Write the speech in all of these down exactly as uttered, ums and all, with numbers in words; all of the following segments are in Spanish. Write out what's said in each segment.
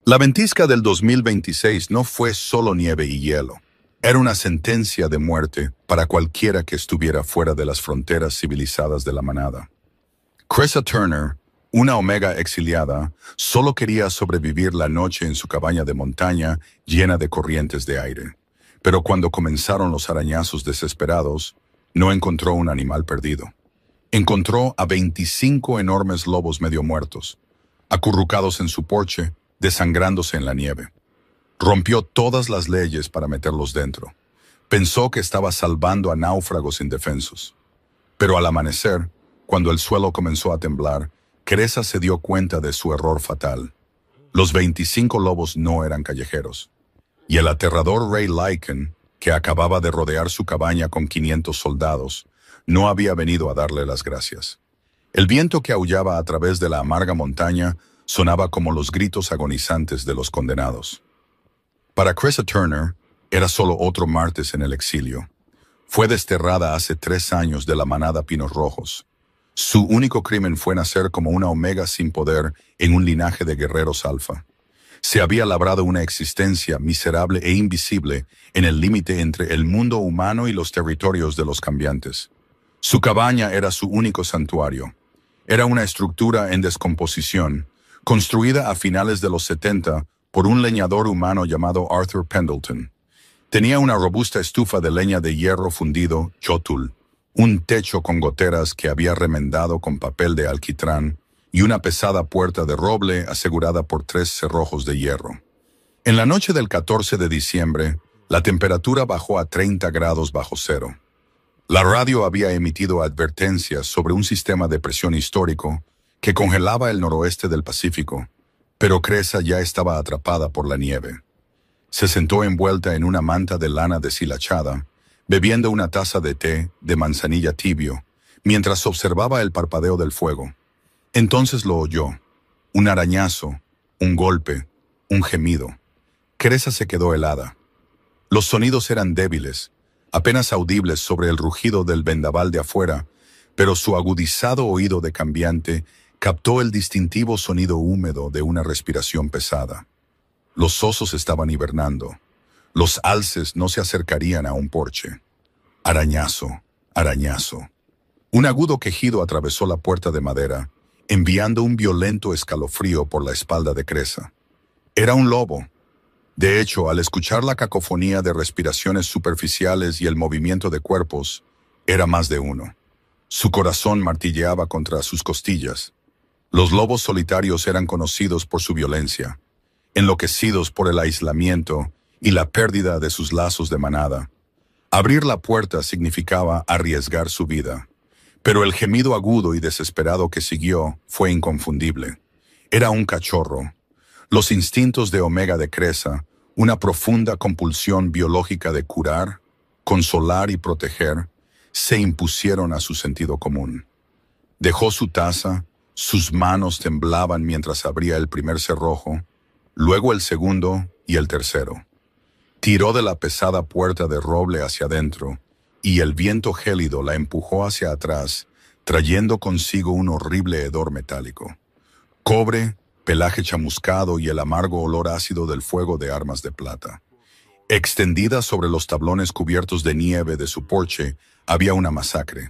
La ventisca del dos mil veintiséis no fue solo nieve y hielo. Era una sentencia de muerte para cualquiera que estuviera fuera de las fronteras civilizadas de la manada. Cressa Turner, una omega exiliada, solo quería sobrevivir la noche en su cabaña de montaña llena de corrientes de aire. Pero cuando comenzaron los arañazos desesperados, no encontró un animal perdido. Encontró a veinticinco enormes lobos medio muertos, acurrucados en su porche, desangrándose en la nieve. Rompió todas las leyes para meterlos dentro. Pensó que estaba salvando a náufragos indefensos. Pero al amanecer, cuando el suelo comenzó a temblar, Cressa se dio cuenta de su error fatal. Los veinticinco lobos no eran callejeros. Y el aterrador Rey Lycan, que acababa de rodear su cabaña con quinientos soldados, no había venido a darle las gracias. El viento que aullaba a través de la amarga montaña sonaba como los gritos agonizantes de los condenados. Para Cressa Turner, era solo otro martes en el exilio. Fue desterrada hace tres años de la manada Pinos Rojos. Su único crimen fue nacer como una omega sin poder en un linaje de guerreros alfa. Se había labrado una existencia miserable e invisible en el límite entre el mundo humano y los territorios de los cambiantes. Su cabaña era su único santuario. Era una estructura en descomposición, construida a finales de los setenta por un leñador humano llamado Arthur Pendleton. Tenía una robusta estufa de leña de hierro fundido, chotul, un techo con goteras que había remendado con papel de alquitrán y una pesada puerta de roble asegurada por tres cerrojos de hierro. En la noche del catorce de diciembre, la temperatura bajó a treinta grados bajo cero. La radio había emitido advertencias sobre un sistema de presión histórico que congelaba el noroeste del Pacífico, pero Cressa ya estaba atrapada por la nieve. Se sentó envuelta en una manta de lana deshilachada, bebiendo una taza de té de manzanilla tibio, mientras observaba el parpadeo del fuego. Entonces lo oyó. Un arañazo, un golpe, un gemido. Cressa se quedó helada. Los sonidos eran débiles, apenas audibles sobre el rugido del vendaval de afuera, pero su agudizado oído de cambiante captó el distintivo sonido húmedo de una respiración pesada. Los osos estaban hibernando. Los alces no se acercarían a un porche. Arañazo, arañazo. Un agudo quejido atravesó la puerta de madera, enviando un violento escalofrío por la espalda de Cressa. Era un lobo. De hecho, al escuchar la cacofonía de respiraciones superficiales y el movimiento de cuerpos, era más de uno. Su corazón martilleaba contra sus costillas. Los lobos solitarios eran conocidos por su violencia, enloquecidos por el aislamiento y la pérdida de sus lazos de manada. Abrir la puerta significaba arriesgar su vida, pero el gemido agudo y desesperado que siguió fue inconfundible. Era un cachorro. Los instintos de Omega de Cressa, una profunda compulsión biológica de curar, consolar y proteger, se impusieron a su sentido común. Dejó su taza, sus manos temblaban mientras abría el primer cerrojo, luego el segundo y el tercero. Tiró de la pesada puerta de roble hacia adentro, y el viento gélido la empujó hacia atrás, trayendo consigo un horrible hedor metálico. Cobre, pelaje chamuscado y el amargo olor ácido del fuego de armas de plata. Extendida sobre los tablones cubiertos de nieve de su porche, había una masacre.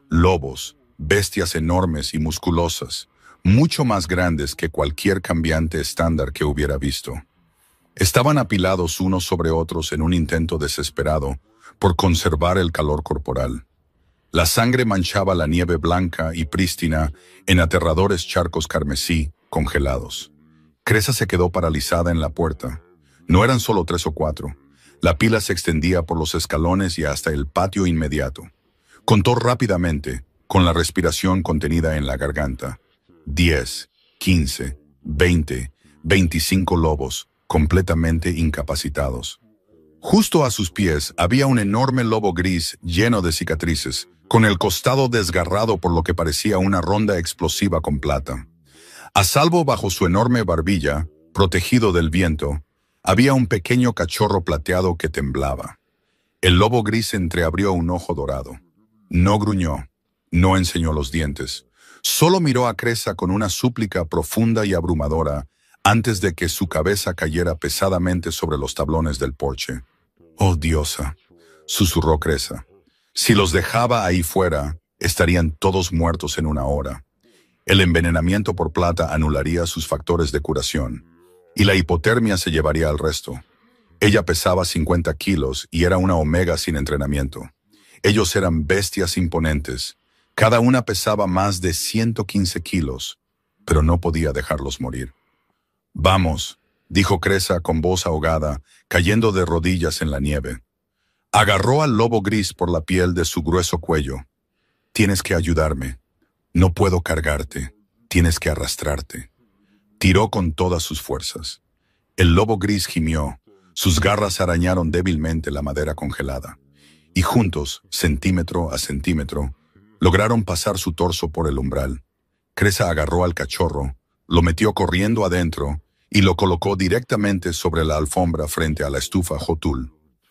Lobos, bestias enormes y musculosas, mucho más grandes que cualquier cambiante estándar que hubiera visto. Estaban apilados unos sobre otros en un intento desesperado por conservar el calor corporal. La sangre manchaba la nieve blanca y prístina en aterradores charcos carmesí congelados. Cressa se quedó paralizada en la puerta. No eran solo tres o cuatro. La pila se extendía por los escalones y hasta el patio inmediato. Contó rápidamente, con la respiración contenida en la garganta. Diez, quince, veinte, veinticinco lobos, completamente incapacitados. Justo a sus pies había un enorme lobo gris lleno de cicatrices, con el costado desgarrado por lo que parecía una ronda explosiva con plata. A salvo bajo su enorme barbilla, protegido del viento, había un pequeño cachorro plateado que temblaba. El lobo gris entreabrió un ojo dorado. No gruñó, no enseñó los dientes. Solo miró a Cressa con una súplica profunda y abrumadora antes de que su cabeza cayera pesadamente sobre los tablones del porche. «Oh, diosa», susurró Cresa. «Si los dejaba ahí fuera, estarían todos muertos en una hora. El envenenamiento por plata anularía sus factores de curación, y la hipotermia se llevaría al resto. Ella pesaba cincuenta kilos y era una omega sin entrenamiento. Ellos eran bestias imponentes. Cada una pesaba más de ciento quince kilos, pero no podía dejarlos morir. «Vamos», dijo Cresa con voz ahogada, cayendo de rodillas en la nieve. Agarró al lobo gris por la piel de su grueso cuello. «Tienes que ayudarme. No puedo cargarte. Tienes que arrastrarte». Tiró con todas sus fuerzas. El lobo gris gimió. Sus garras arañaron débilmente la madera congelada. Y juntos, centímetro a centímetro, lograron pasar su torso por el umbral. Cresa agarró al cachorro, lo metió corriendo adentro y lo colocó directamente sobre la alfombra frente a la estufa Jotul.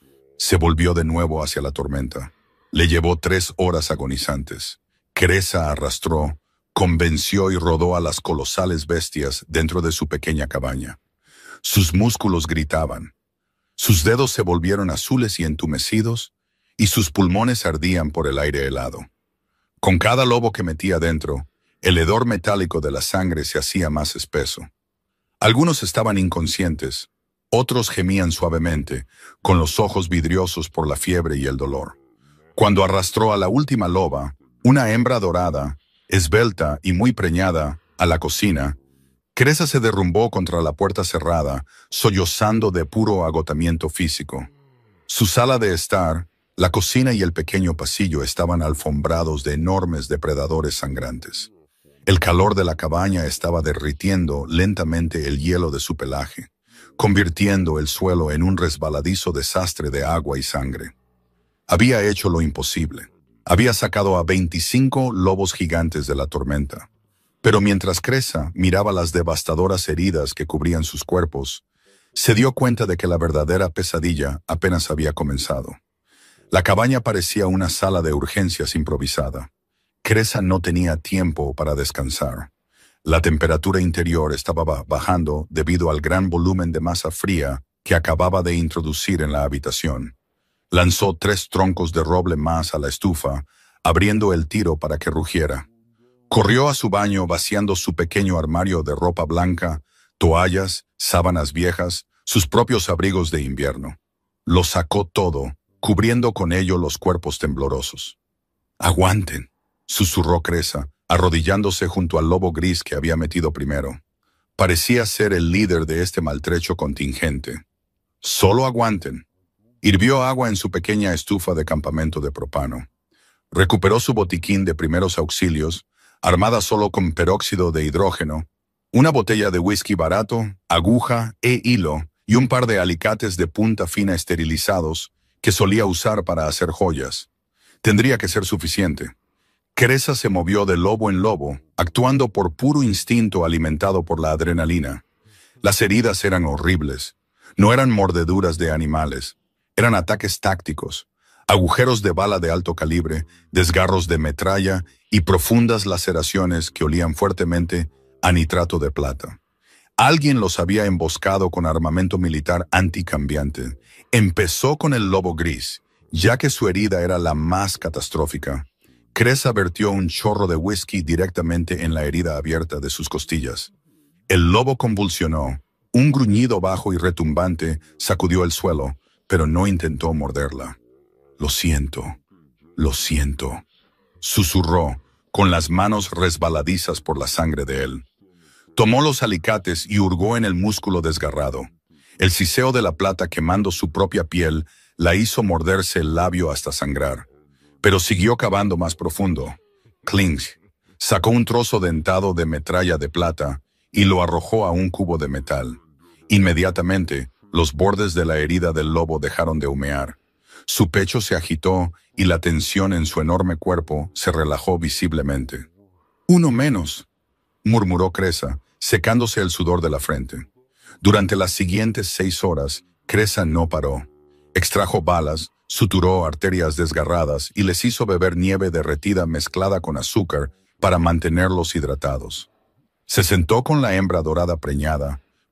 Se volvió de nuevo hacia la tormenta. Le llevó tres horas agonizantes. Cresa arrastró, convenció y rodó a las colosales bestias dentro de su pequeña cabaña. Sus músculos gritaban. Sus dedos se volvieron azules y entumecidos, y sus pulmones ardían por el aire helado. Con cada lobo que metía dentro, el hedor metálico de la sangre se hacía más espeso. Algunos estaban inconscientes, otros gemían suavemente, con los ojos vidriosos por la fiebre y el dolor. Cuando arrastró a la última loba, una hembra dorada, esbelta y muy preñada, a la cocina, Cresa se derrumbó contra la puerta cerrada, sollozando de puro agotamiento físico. Su sala de estar, la cocina y el pequeño pasillo estaban alfombrados de enormes depredadores sangrantes. El calor de la cabaña estaba derritiendo lentamente el hielo de su pelaje, convirtiendo el suelo en un resbaladizo desastre de agua y sangre. Había hecho lo imposible. Había sacado a veinticinco lobos gigantes de la tormenta. Pero mientras Cresa miraba las devastadoras heridas que cubrían sus cuerpos, se dio cuenta de que la verdadera pesadilla apenas había comenzado. La cabaña parecía una sala de urgencias improvisada. Cresa no tenía tiempo para descansar. La temperatura interior estaba bajando debido al gran volumen de masa fría que acababa de introducir en la habitación. Lanzó tres troncos de roble más a la estufa, abriendo el tiro para que rugiera. Corrió a su baño vaciando su pequeño armario de ropa blanca, toallas, sábanas viejas, sus propios abrigos de invierno. Lo sacó todo, cubriendo con ello los cuerpos temblorosos. «Aguanten», susurró Cresa, arrodillándose junto al lobo gris que había metido primero. Parecía ser el líder de este maltrecho contingente. «Solo aguanten». Hirvió agua en su pequeña estufa de campamento de propano. Recuperó su botiquín de primeros auxilios, armada solo con peróxido de hidrógeno, una botella de whisky barato, aguja e hilo y un par de alicates de punta fina esterilizados que solía usar para hacer joyas. Tendría que ser suficiente. Cresa se movió de lobo en lobo, actuando por puro instinto alimentado por la adrenalina. Las heridas eran horribles. No eran mordeduras de animales. Eran ataques tácticos, agujeros de bala de alto calibre, desgarros de metralla y profundas laceraciones que olían fuertemente a nitrato de plata. Alguien los había emboscado con armamento militar anticambiante. Empezó con el lobo gris, ya que su herida era la más catastrófica. Cresa vertió un chorro de whisky directamente en la herida abierta de sus costillas. El lobo convulsionó. Un gruñido bajo y retumbante sacudió el suelo, pero no intentó morderla. «Lo siento, lo siento», susurró, con las manos resbaladizas por la sangre de él. Tomó los alicates y hurgó en el músculo desgarrado. El siseo de la plata quemando su propia piel la hizo morderse el labio hasta sangrar. Pero siguió cavando más profundo. Clinch sacó un trozo dentado de metralla de plata y lo arrojó a un cubo de metal. Inmediatamente, los bordes de la herida del lobo dejaron de humear. Su pecho se agitó y la tensión en su enorme cuerpo se relajó visiblemente. «Uno menos», murmuró Cresa, secándose el sudor de la frente. Durante las siguientes seis horas, Cresa no paró. Extrajo balas, suturó arterias desgarradas y les hizo beber nieve derretida mezclada con azúcar para mantenerlos hidratados. Se sentó con la hembra dorada preñada,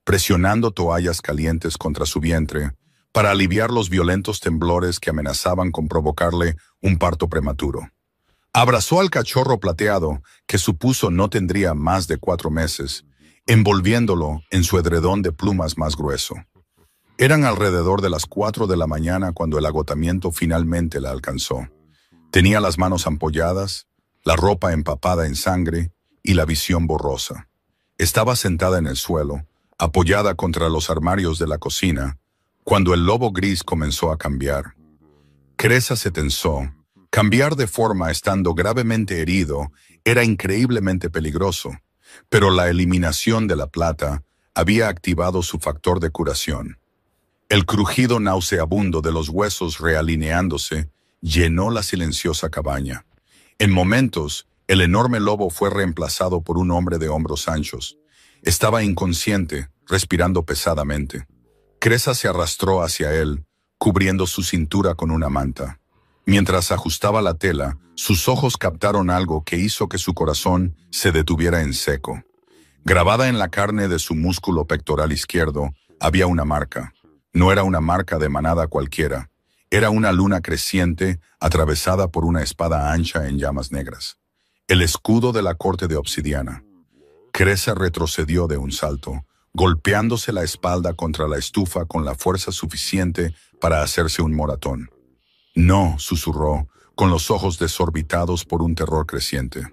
presionando toallas calientes contra su vientre para aliviar los violentos temblores que amenazaban con provocarle un parto prematuro. Abrazó al cachorro plateado, que supuso no tendría más de cuatro meses, envolviéndolo en su edredón de plumas más grueso. Eran alrededor de las cuatro de la mañana cuando el agotamiento finalmente la alcanzó. Tenía las manos ampolladas, la ropa empapada en sangre y la visión borrosa. Estaba sentada en el suelo, apoyada contra los armarios de la cocina, cuando el lobo gris comenzó a cambiar. Cresa se tensó. Cambiar de forma estando gravemente herido era increíblemente peligroso, pero la eliminación de la plata había activado su factor de curación. El crujido nauseabundo de los huesos realineándose llenó la silenciosa cabaña. En momentos, el enorme lobo fue reemplazado por un hombre de hombros anchos. Estaba inconsciente, respirando pesadamente. Cresa se arrastró hacia él, cubriendo su cintura con una manta. Mientras ajustaba la tela, sus ojos captaron algo que hizo que su corazón se detuviera en seco. Grabada en la carne de su músculo pectoral izquierdo, había una marca. No era una marca de manada cualquiera. Era una luna creciente atravesada por una espada ancha en llamas negras. El escudo de la corte de obsidiana. Cresa retrocedió de un salto, golpeándose la espalda contra la estufa con la fuerza suficiente para hacerse un moratón. «No», susurró, con los ojos desorbitados por un terror creciente.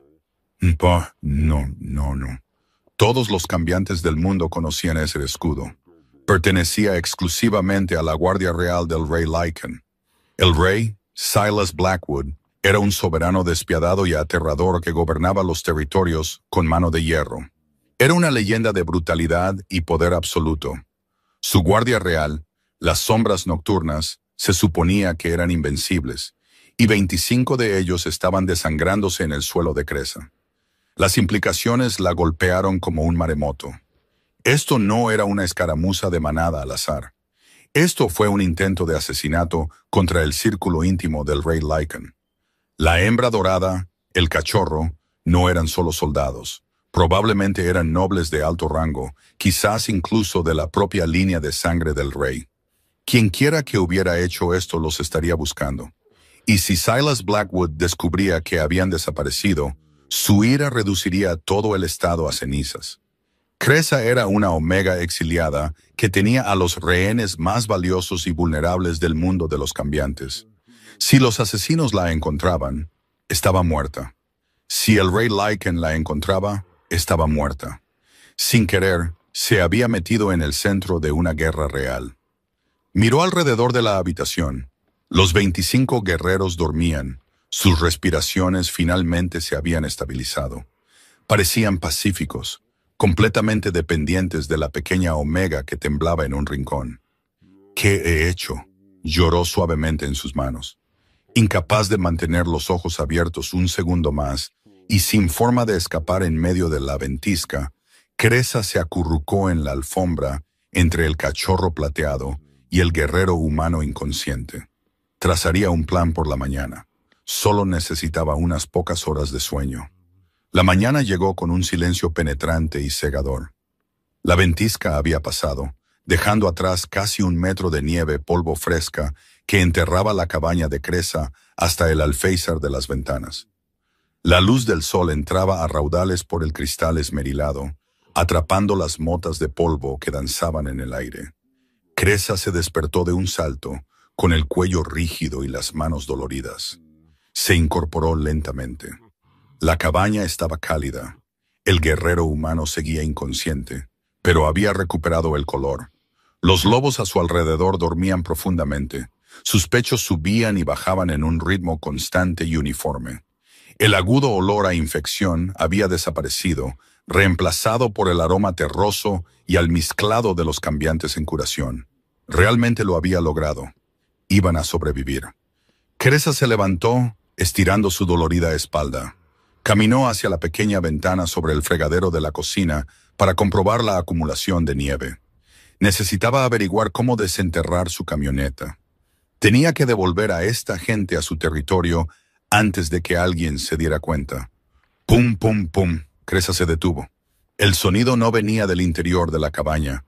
«Pa, no, no, no». Todos los cambiantes del mundo conocían ese escudo. Pertenecía exclusivamente a la Guardia Real del Rey Lycan. El rey, Silas Blackwood, era un soberano despiadado y aterrador que gobernaba los territorios con mano de hierro. Era una leyenda de brutalidad y poder absoluto. Su Guardia Real, las sombras nocturnas, se suponía que eran invencibles, y veinticinco de ellos estaban desangrándose en el suelo de Cresa. Las implicaciones la golpearon como un maremoto. Esto no era una escaramuza de manada al azar. Esto fue un intento de asesinato contra el círculo íntimo del rey Lycan. La hembra dorada, el cachorro, no eran solo soldados. Probablemente eran nobles de alto rango, quizás incluso de la propia línea de sangre del rey. Quienquiera que hubiera hecho esto los estaría buscando. Y si Silas Blackwood descubría que habían desaparecido, su ira reduciría todo el estado a cenizas. Cresa era una omega exiliada que tenía a los rehenes más valiosos y vulnerables del mundo de los cambiantes. Si los asesinos la encontraban, estaba muerta. Si el rey Lycan la encontraba, estaba muerta. Sin querer, se había metido en el centro de una guerra real. Miró alrededor de la habitación. Los veinticinco guerreros dormían. Sus respiraciones finalmente se habían estabilizado. Parecían pacíficos, completamente dependientes de la pequeña omega que temblaba en un rincón. «¿Qué he hecho?», lloró suavemente en sus manos. Incapaz de mantener los ojos abiertos un segundo más y sin forma de escapar en medio de la ventisca, Cresa se acurrucó en la alfombra entre el cachorro plateado y el guerrero humano inconsciente. Trazaría un plan por la mañana. Solo necesitaba unas pocas horas de sueño. La mañana llegó con un silencio penetrante y cegador. La ventisca había pasado, dejando atrás casi un metro de nieve polvo fresca que enterraba la cabaña de Cresa hasta el alféizar de las ventanas. La luz del sol entraba a raudales por el cristal esmerilado, atrapando las motas de polvo que danzaban en el aire. Cresa se despertó de un salto, con el cuello rígido y las manos doloridas. Se incorporó lentamente. La cabaña estaba cálida. El guerrero humano seguía inconsciente, pero había recuperado el color. Los lobos a su alrededor dormían profundamente. Sus pechos subían y bajaban en un ritmo constante y uniforme. El agudo olor a infección había desaparecido, reemplazado por el aroma terroso y almizclado de los cambiantes en curación. Realmente lo había logrado. Iban a sobrevivir. Cresa se levantó, estirando su dolorida espalda. Caminó hacia la pequeña ventana sobre el fregadero de la cocina para comprobar la acumulación de nieve. Necesitaba averiguar cómo desenterrar su camioneta. Tenía que devolver a esta gente a su territorio antes de que alguien se diera cuenta. Pum, pum, pum. Cresa se detuvo. El sonido no venía del interior de la cabaña.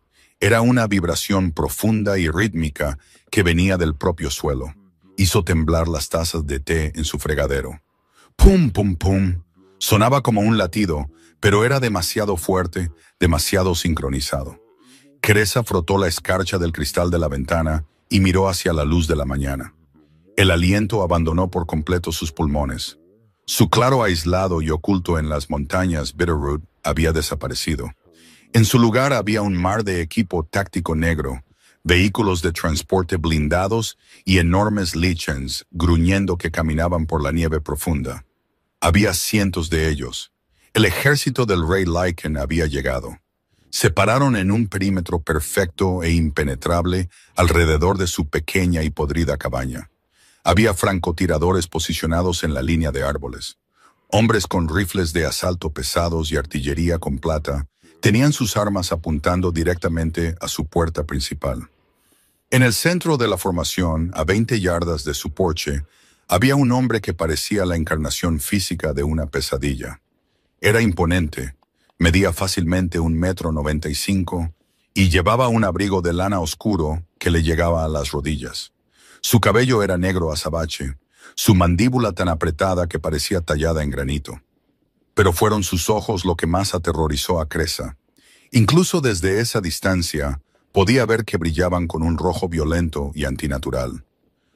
Era una vibración profunda y rítmica que venía del propio suelo. Hizo temblar las tazas de té en su fregadero. ¡Pum, pum, pum! Sonaba como un latido, pero era demasiado fuerte, demasiado sincronizado. Cresa frotó la escarcha del cristal de la ventana y miró hacia la luz de la mañana. El aliento abandonó por completo sus pulmones. Su claro aislado y oculto en las montañas Bitterroot había desaparecido. En su lugar había un mar de equipo táctico negro, vehículos de transporte blindados y enormes lichens gruñendo que caminaban por la nieve profunda. Había cientos de ellos. El ejército del rey Lycan había llegado. Se pararon en un perímetro perfecto e impenetrable alrededor de su pequeña y podrida cabaña. Había francotiradores posicionados en la línea de árboles. Hombres con rifles de asalto pesados y artillería con plata tenían sus armas apuntando directamente a su puerta principal. En el centro de la formación, a veinte yardas de su porche, había un hombre que parecía la encarnación física de una pesadilla. Era imponente, medía fácilmente un metro noventa y cinco y llevaba un abrigo de lana oscuro que le llegaba a las rodillas. Su cabello era negro azabache, su mandíbula tan apretada que parecía tallada en granito. Pero fueron sus ojos lo que más aterrorizó a Cresa. Incluso desde esa distancia, podía ver que brillaban con un rojo violento y antinatural.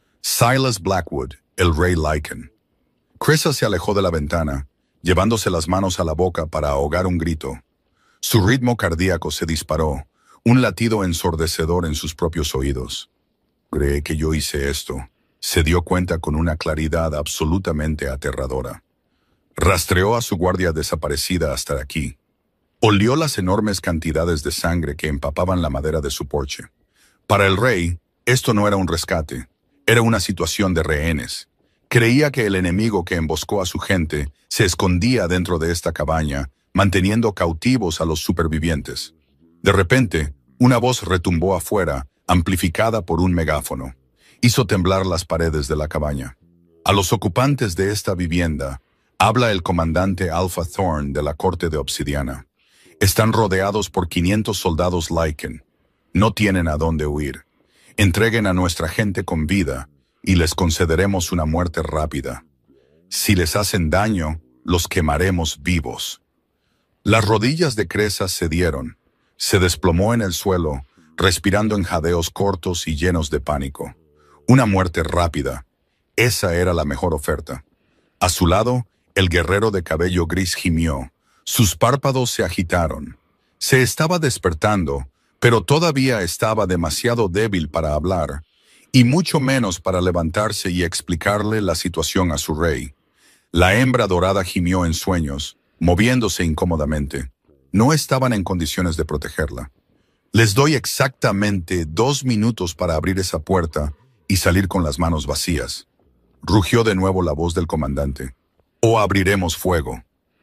Silas Blackwood, el rey Lycan. Cresa se alejó de la ventana, llevándose las manos a la boca para ahogar un grito. Su ritmo cardíaco se disparó, un latido ensordecedor en sus propios oídos. «¿Cree que yo hice esto?», se dio cuenta con una claridad absolutamente aterradora. Rastreó a su guardia desaparecida hasta aquí. Olió las enormes cantidades de sangre que empapaban la madera de su porche. Para el rey, esto no era un rescate, era una situación de rehenes. Creía que el enemigo que emboscó a su gente se escondía dentro de esta cabaña, manteniendo cautivos a los supervivientes. De repente, una voz retumbó afuera, amplificada por un megáfono. Hizo temblar las paredes de la cabaña. A los ocupantes de esta vivienda, habla el comandante Alpha Thorne de la corte de Obsidiana. Están rodeados por quinientos soldados Lycan. No tienen a dónde huir. Entreguen a nuestra gente con vida y les concederemos una muerte rápida. Si les hacen daño, los quemaremos vivos. Las rodillas de Cresa cedieron. Se desplomó en el suelo, respirando en jadeos cortos y llenos de pánico. Una muerte rápida. Esa era la mejor oferta. A su lado, el guerrero de cabello gris gimió. Sus párpados se agitaron. Se estaba despertando, pero todavía estaba demasiado débil para hablar, y mucho menos para levantarse y explicarle la situación a su rey. La hembra dorada gimió en sueños, moviéndose incómodamente. No estaban en condiciones de protegerla. Les doy exactamente dos minutos para abrir esa puerta y salir con las manos vacías. Rugió de nuevo la voz del comandante. O abriremos fuego.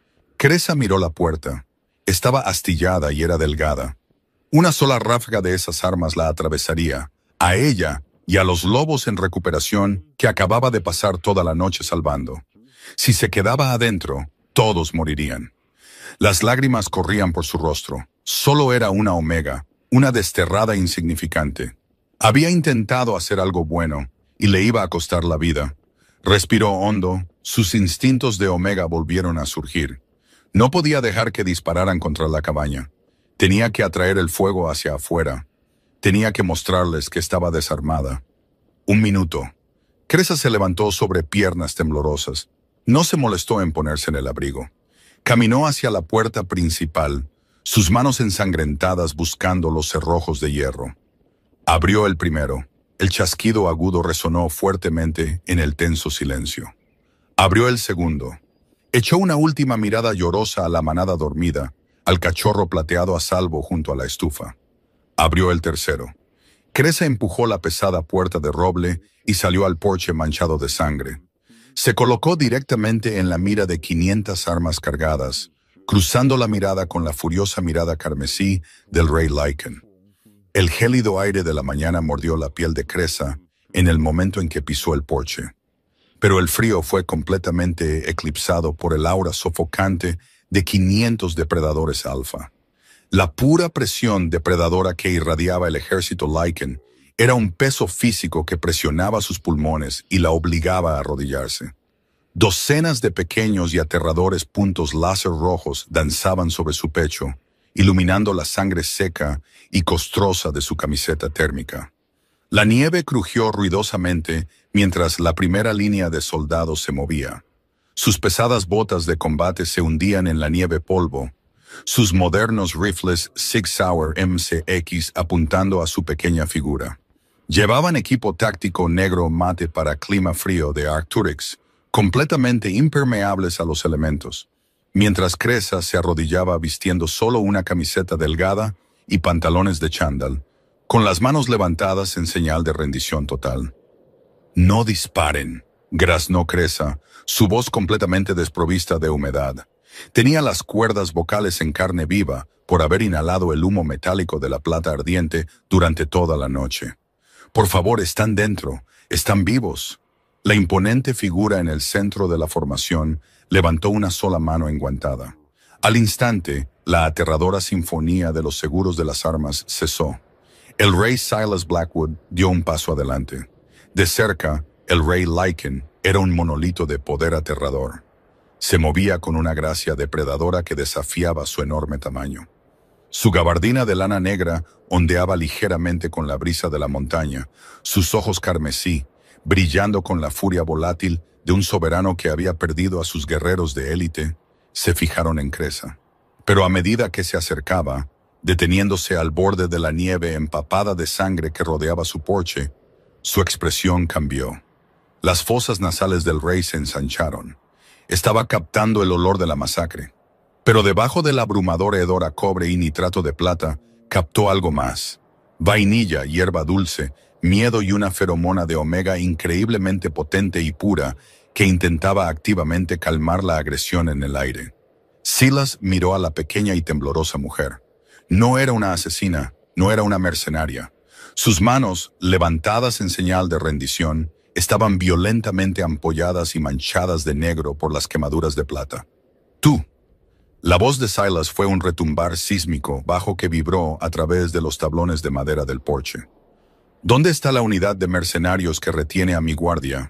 Cresa miró la puerta. Estaba astillada y era delgada. Una sola ráfaga de esas armas la atravesaría, a ella y a los lobos en recuperación que acababa de pasar toda la noche salvando. Si se quedaba adentro, todos morirían. Las lágrimas corrían por su rostro. Solo era una omega, una desterrada insignificante. Había intentado hacer algo bueno y le iba a costar la vida. Respiró hondo, sus instintos de omega volvieron a surgir. No podía dejar que dispararan contra la cabaña. Tenía que atraer el fuego hacia afuera. Tenía que mostrarles que estaba desarmada. Un minuto. Cresa se levantó sobre piernas temblorosas. No se molestó en ponerse en el abrigo. Caminó hacia la puerta principal, sus manos ensangrentadas buscando los cerrojos de hierro. Abrió el primero. El chasquido agudo resonó fuertemente en el tenso silencio. Abrió el segundo. Echó una última mirada llorosa a la manada dormida, al cachorro plateado a salvo junto a la estufa. Abrió el tercero. Cresa empujó la pesada puerta de roble y salió al porche manchado de sangre. Se colocó directamente en la mira de quinientas armas cargadas, cruzando la mirada con la furiosa mirada carmesí del rey Lycan. El gélido aire de la mañana mordió la piel de Cresa en el momento en que pisó el porche. Pero el frío fue completamente eclipsado por el aura sofocante de quinientos depredadores alfa. La pura presión depredadora que irradiaba el ejército Lycan era un peso físico que presionaba sus pulmones y la obligaba a arrodillarse. Docenas de pequeños y aterradores puntos láser rojos danzaban sobre su pecho, iluminando la sangre seca y costrosa de su camiseta térmica. La nieve crujió ruidosamente mientras la primera línea de soldados se movía. Sus pesadas botas de combate se hundían en la nieve polvo, sus modernos rifles Sig Sauer M C X apuntando a su pequeña figura. Llevaban equipo táctico negro mate para clima frío de Arc'teryx, completamente impermeables a los elementos, mientras Cresa se arrodillaba vistiendo solo una camiseta delgada y pantalones de chándal, con las manos levantadas en señal de rendición total. «No disparen», graznó Cresa, su voz completamente desprovista de humedad. Tenía las cuerdas vocales en carne viva por haber inhalado el humo metálico de la plata ardiente durante toda la noche. «Por favor, están dentro, están vivos». La imponente figura en el centro de la formación levantó una sola mano enguantada. Al instante, la aterradora sinfonía de los seguros de las armas cesó. El rey Silas Blackwood dio un paso adelante. De cerca, el rey Lycan era un monolito de poder aterrador. Se movía con una gracia depredadora que desafiaba su enorme tamaño. Su gabardina de lana negra ondeaba ligeramente con la brisa de la montaña, sus ojos carmesí, brillando con la furia volátil de un soberano que había perdido a sus guerreros de élite, se fijaron en Cresa. Pero a medida que se acercaba, deteniéndose al borde de la nieve empapada de sangre que rodeaba su porche, su expresión cambió. Las fosas nasales del rey se ensancharon. Estaba captando el olor de la masacre. Pero debajo del abrumador hedor a cobre y nitrato de plata, captó algo más. Vainilla, hierba dulce, miedo y una feromona de omega increíblemente potente y pura que intentaba activamente calmar la agresión en el aire. Silas miró a la pequeña y temblorosa mujer. No era una asesina, no era una mercenaria. Sus manos, levantadas en señal de rendición, estaban violentamente ampolladas y manchadas de negro por las quemaduras de plata. «Tú». La voz de Silas fue un retumbar sísmico bajo que vibró a través de los tablones de madera del porche. «¿Dónde está la unidad de mercenarios que retiene a mi guardia?»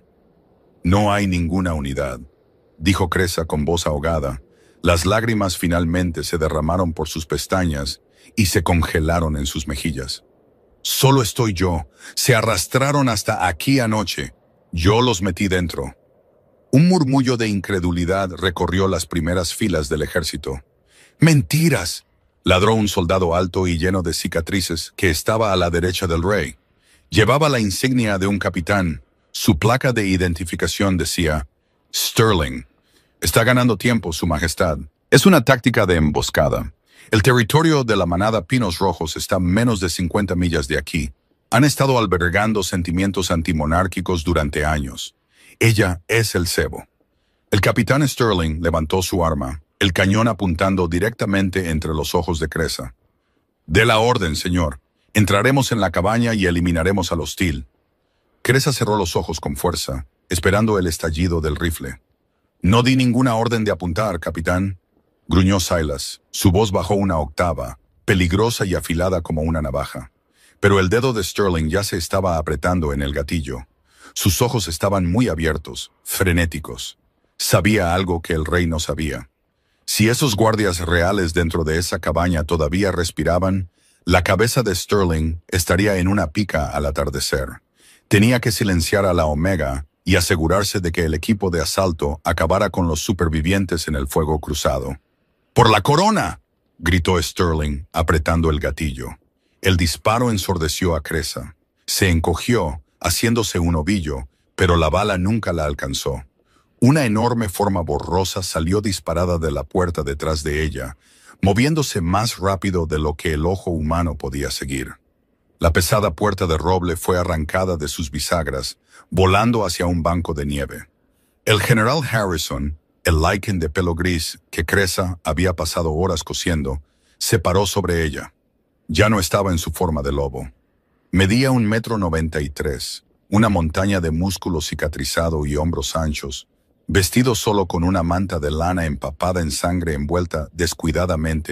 «No hay ninguna unidad», dijo Cresa con voz ahogada. Las lágrimas finalmente se derramaron por sus pestañas y se congelaron en sus mejillas. «Solo estoy yo. Se arrastraron hasta aquí anoche. Yo los metí dentro». Un murmullo de incredulidad recorrió las primeras filas del ejército. «¡Mentiras!», ladró un soldado alto y lleno de cicatrices que estaba a la derecha del rey. Llevaba la insignia de un capitán. Su placa de identificación decía «Sterling». «Está ganando tiempo, Su Majestad. Es una táctica de emboscada. El territorio de la manada Pinos Rojos está a menos de cincuenta millas de aquí. Han estado albergando sentimientos antimonárquicos durante años. Ella es el cebo». El capitán Sterling levantó su arma, el cañón apuntando directamente entre los ojos de Cresa. «Dé la orden, señor. Entraremos en la cabaña y eliminaremos al hostil». Cresa cerró los ojos con fuerza, esperando el estallido del rifle. «No di ninguna orden de apuntar, capitán», gruñó Silas. Su voz bajó una octava, peligrosa y afilada como una navaja. Pero el dedo de Sterling ya se estaba apretando en el gatillo. Sus ojos estaban muy abiertos, frenéticos. Sabía algo que el rey no sabía. Si esos guardias reales dentro de esa cabaña todavía respiraban, la cabeza de Sterling estaría en una pica al atardecer. Tenía que silenciar a la Omega y asegurarse de que el equipo de asalto acabara con los supervivientes en el fuego cruzado. «¡Por la corona!», gritó Sterling, apretando el gatillo. El disparo ensordeció a Cresa. Se encogió, haciéndose un ovillo, pero la bala nunca la alcanzó. Una enorme forma borrosa salió disparada de la puerta detrás de ella, moviéndose más rápido de lo que el ojo humano podía seguir. La pesada puerta de roble fue arrancada de sus bisagras, volando hacia un banco de nieve. El general Harrison, el Lycan de pelo gris que Cresa había pasado horas cosiendo, se paró sobre ella. Ya no estaba en su forma de lobo. Medía un metro noventa y tres, una montaña de músculo cicatrizado y hombros anchos, vestido solo con una manta de lana empapada en sangre envuelta descuidadamente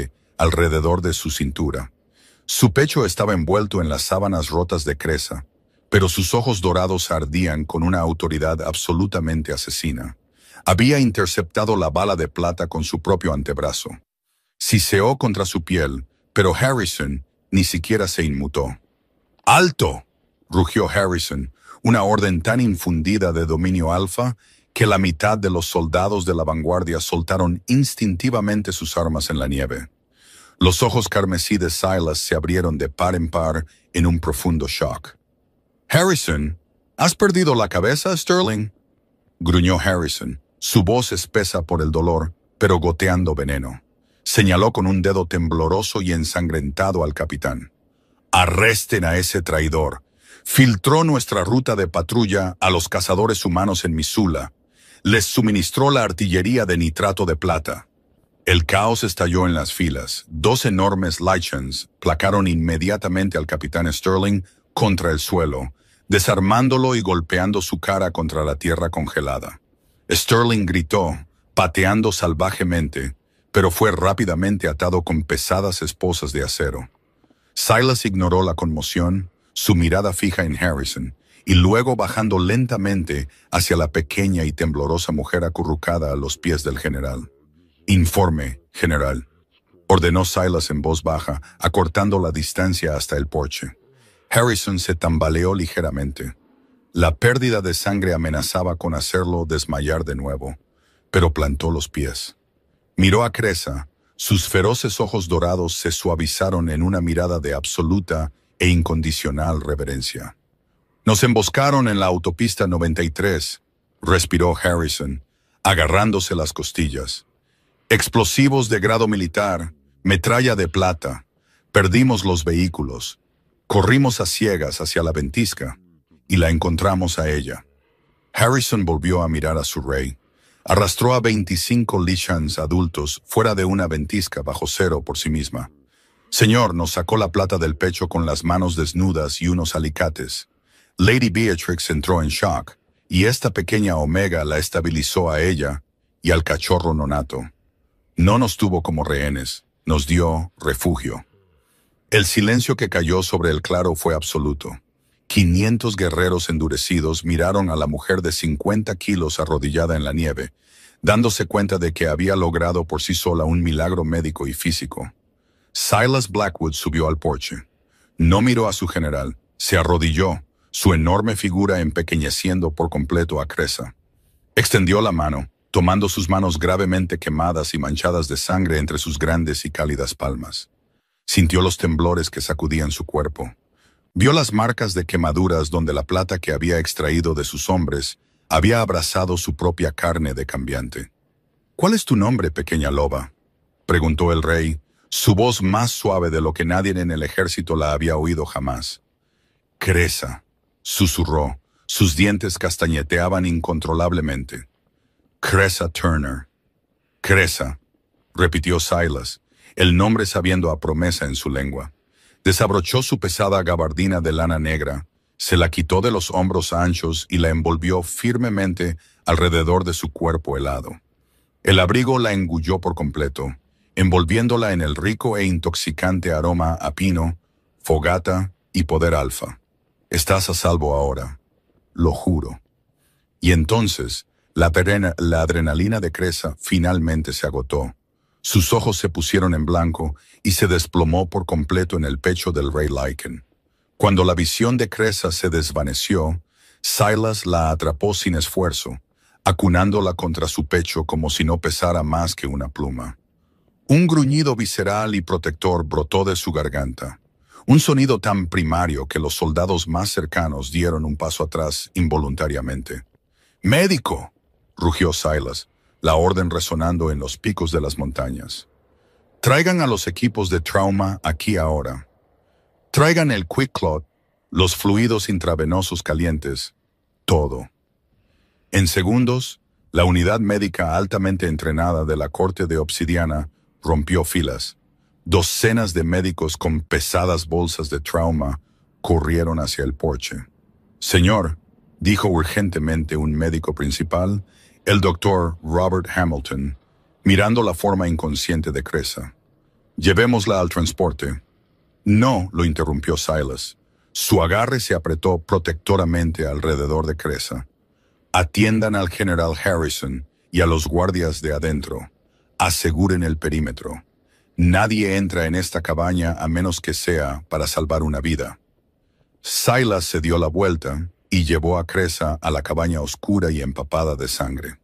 alrededor de su cintura. Su pecho estaba envuelto en las sábanas rotas de Cresa, pero sus ojos dorados ardían con una autoridad absolutamente asesina. Había interceptado la bala de plata con su propio antebrazo. Siseó contra su piel, pero Harrison ni siquiera se inmutó. ¡Alto!, rugió Harrison, una orden tan infundida de dominio alfa que la mitad de los soldados de la vanguardia soltaron instintivamente sus armas en la nieve. Los ojos carmesí de Silas se abrieron de par en par en un profundo shock. «Harrison, ¿has perdido la cabeza, Sterling?», gruñó Harrison, su voz espesa por el dolor, pero goteando veneno. Señaló con un dedo tembloroso y ensangrentado al capitán. «Arresten a ese traidor. Filtró nuestra ruta de patrulla a los cazadores humanos en Missoula. Les suministró la artillería de nitrato de plata». El caos estalló en las filas. Dos enormes Lychans placaron inmediatamente al capitán Sterling contra el suelo, desarmándolo y golpeando su cara contra la tierra congelada. Sterling gritó, pateando salvajemente, pero fue rápidamente atado con pesadas esposas de acero. Silas ignoró la conmoción, su mirada fija en Harrison, y luego bajando lentamente hacia la pequeña y temblorosa mujer acurrucada a los pies del general. «Informe, general», ordenó Silas en voz baja, acortando la distancia hasta el porche. Harrison se tambaleó ligeramente. La pérdida de sangre amenazaba con hacerlo desmayar de nuevo, pero plantó los pies. Miró a Cresa, sus feroces ojos dorados se suavizaron en una mirada de absoluta e incondicional reverencia. «Nos emboscaron en la autopista noventa y tres», respiró Harrison, agarrándose las costillas. «Explosivos de grado militar, metralla de plata. Perdimos los vehículos. Corrimos a ciegas hacia la ventisca y la encontramos a ella». Harrison volvió a mirar a su rey. Arrastró a veinticinco Lychans adultos fuera de una ventisca bajo cero por sí misma. «Señor, nos sacó la plata del pecho con las manos desnudas y unos alicates. Lady Beatrix entró en shock, y esta pequeña Omega la estabilizó a ella y al cachorro nonato. No nos tuvo como rehenes, nos dio refugio». El silencio que cayó sobre el claro fue absoluto. Quinientos guerreros endurecidos miraron a la mujer de cincuenta kilos arrodillada en la nieve, dándose cuenta de que había logrado por sí sola un milagro médico y físico. Silas Blackwood subió al porche. No miró a su general, se arrodilló, su enorme figura empequeñeciendo por completo a Cresa. Extendió la mano, tomando sus manos gravemente quemadas y manchadas de sangre entre sus grandes y cálidas palmas. Sintió los temblores que sacudían su cuerpo. Vio las marcas de quemaduras donde la plata que había extraído de sus hombres había abrazado su propia carne de cambiante. «¿Cuál es tu nombre, pequeña loba?», preguntó el rey, su voz más suave de lo que nadie en el ejército la había oído jamás. «Cresa», susurró, sus dientes castañeteaban incontrolablemente. «Cresa Turner». «Cresa», repitió Silas, el nombre sabiendo a promesa en su lengua. Desabrochó su pesada gabardina de lana negra, se la quitó de los hombros anchos y la envolvió firmemente alrededor de su cuerpo helado. El abrigo la engulló por completo, envolviéndola en el rico e intoxicante aroma a pino, fogata y poder alfa. «Estás a salvo ahora, lo juro». Y entonces, la, perena, la adrenalina de Cresa finalmente se agotó. Sus ojos se pusieron en blanco y se desplomó por completo en el pecho del rey Lycan. Cuando la visión de Cresa se desvaneció, Silas la atrapó sin esfuerzo, acunándola contra su pecho como si no pesara más que una pluma. Un gruñido visceral y protector brotó de su garganta, un sonido tan primario que los soldados más cercanos dieron un paso atrás involuntariamente. «¡Médico!», rugió Silas, la orden resonando en los picos de las montañas. «Traigan a los equipos de trauma aquí ahora. Traigan el QuikClot, los fluidos intravenosos calientes, todo». En segundos, la unidad médica altamente entrenada de la corte de Obsidiana rompió filas. Docenas de médicos con pesadas bolsas de trauma corrieron hacia el porche. «Señor», dijo urgentemente un médico principal, el doctor Robert Hamilton, mirando la forma inconsciente de Cresa. Llevémosla al transporte. No, lo interrumpió Silas. Su agarre se apretó protectoramente alrededor de Cresa. Atiendan al general Harrison y a los guardias de adentro. Aseguren el perímetro. Nadie entra en esta cabaña a menos que sea para salvar una vida. Silas se dio la vuelta y llevó a Cresa a la cabaña oscura y empapada de sangre.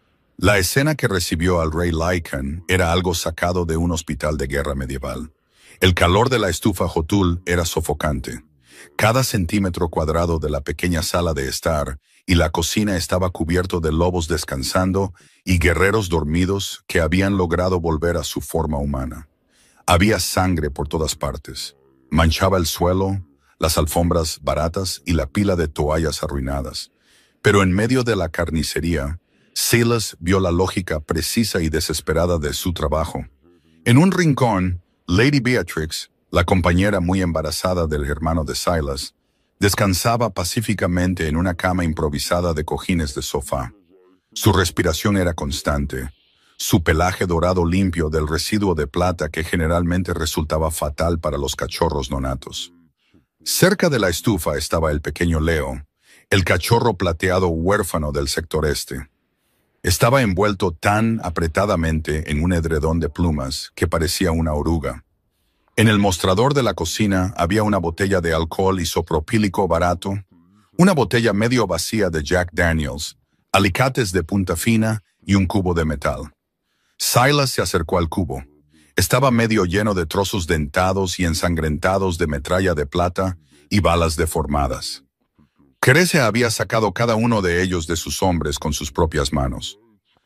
La escena que recibió al rey Lycan era algo sacado de un hospital de guerra medieval. El calor de la estufa Jotul era sofocante. Cada centímetro cuadrado de la pequeña sala de estar y la cocina estaba cubierto de lobos descansando y guerreros dormidos que habían logrado volver a su forma humana. Había sangre por todas partes. Manchaba el suelo, las alfombras baratas y la pila de toallas arruinadas. Pero en medio de la carnicería, Silas vio la lógica precisa y desesperada de su trabajo. En un rincón, Lady Beatrix, la compañera muy embarazada del hermano de Silas, descansaba pacíficamente en una cama improvisada de cojines de sofá. Su respiración era constante, su pelaje dorado limpio del residuo de plata que generalmente resultaba fatal para los cachorros nonatos. Cerca de la estufa estaba el pequeño Leo, el cachorro plateado huérfano del sector este. Estaba envuelto tan apretadamente en un edredón de plumas que parecía una oruga. En el mostrador de la cocina había una botella de alcohol isopropílico barato, una botella medio vacía de Jack Daniels, alicates de punta fina y un cubo de metal. Silas se acercó al cubo. Estaba medio lleno de trozos dentados y ensangrentados de metralla de plata y balas deformadas. Cresa había sacado cada uno de ellos de sus hombres con sus propias manos.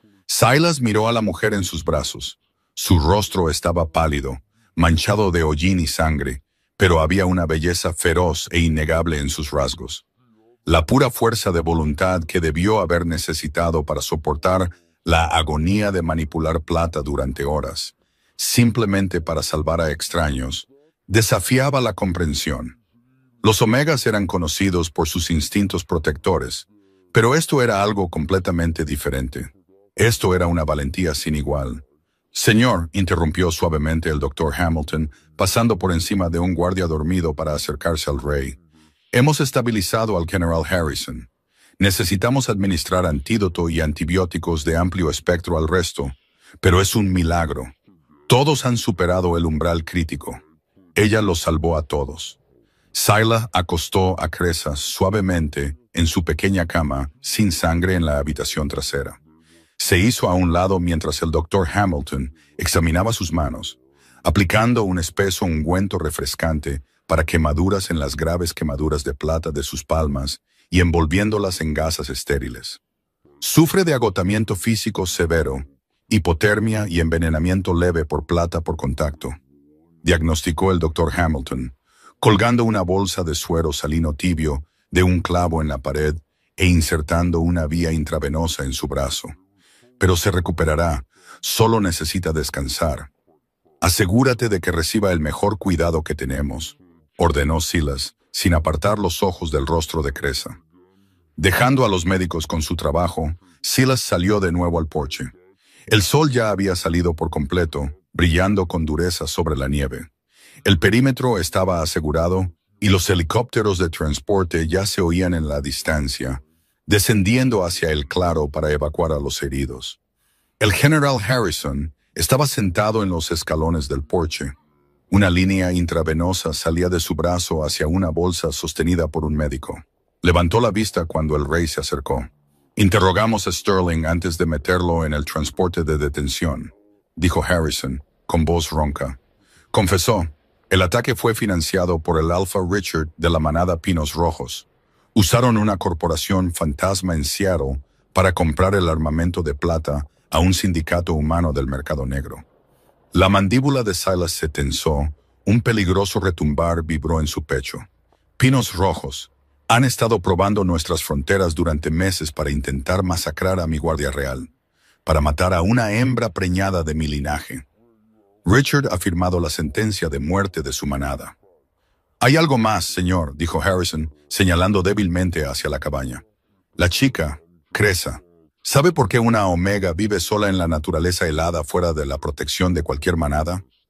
Silas miró a la mujer en sus brazos. Su rostro estaba pálido, manchado de hollín y sangre, pero había una belleza feroz e innegable en sus rasgos. La pura fuerza de voluntad que debió haber necesitado para soportar la agonía de manipular plata durante horas, simplemente para salvar a extraños, desafiaba la comprensión. Los Omegas eran conocidos por sus instintos protectores, pero esto era algo completamente diferente. Esto era una valentía sin igual. Señor, interrumpió suavemente el doctor Hamilton, pasando por encima de un guardia dormido para acercarse al rey. Hemos estabilizado al general Harrison. Necesitamos administrar antídoto y antibióticos de amplio espectro al resto, pero es un milagro. Todos han superado el umbral crítico. Ella los salvó a todos. Silas acostó a Cresa suavemente en su pequeña cama, sin sangre en la habitación trasera. Se hizo a un lado mientras el doctor Hamilton examinaba sus manos, aplicando un espeso ungüento refrescante para quemaduras en las graves quemaduras de plata de sus palmas y envolviéndolas en gasas estériles. Sufre de agotamiento físico severo, hipotermia y envenenamiento leve por plata por contacto, diagnosticó el doctor Hamilton, colgando una bolsa de suero salino tibio de un clavo en la pared e insertando una vía intravenosa en su brazo. Pero se recuperará, solo necesita descansar. Asegúrate de que reciba el mejor cuidado que tenemos, ordenó Silas, sin apartar los ojos del rostro de Cresa. Dejando a los médicos con su trabajo, Silas salió de nuevo al porche. El sol ya había salido por completo, brillando con dureza sobre la nieve. El perímetro estaba asegurado y los helicópteros de transporte ya se oían en la distancia, descendiendo hacia el claro para evacuar a los heridos. El general Harrison estaba sentado en los escalones del porche. Una línea intravenosa salía de su brazo hacia una bolsa sostenida por un médico. Levantó la vista cuando el rey se acercó. Interrogamos a Sterling antes de meterlo en el transporte de detención, dijo Harrison, con voz ronca. Confesó, el ataque fue financiado por el Alpha Richard de la manada Pinos Rojos. Usaron una corporación fantasma en Seattle para comprar el armamento de plata a un sindicato humano del mercado negro. La mandíbula de Silas se tensó, un peligroso retumbar vibró en su pecho. Pinos Rojos han estado probando nuestras fronteras durante meses para intentar masacrar a mi guardia real, para matar a una hembra preñada de mi linaje. Richard ha firmado la sentencia de muerte de su manada. Hay algo más, señor, dijo Harrison, señalando débilmente hacia la cabaña. La chica, Cresa, ¿sabe por qué una omega vive sola en la naturaleza helada fuera de la protección de cualquier manada?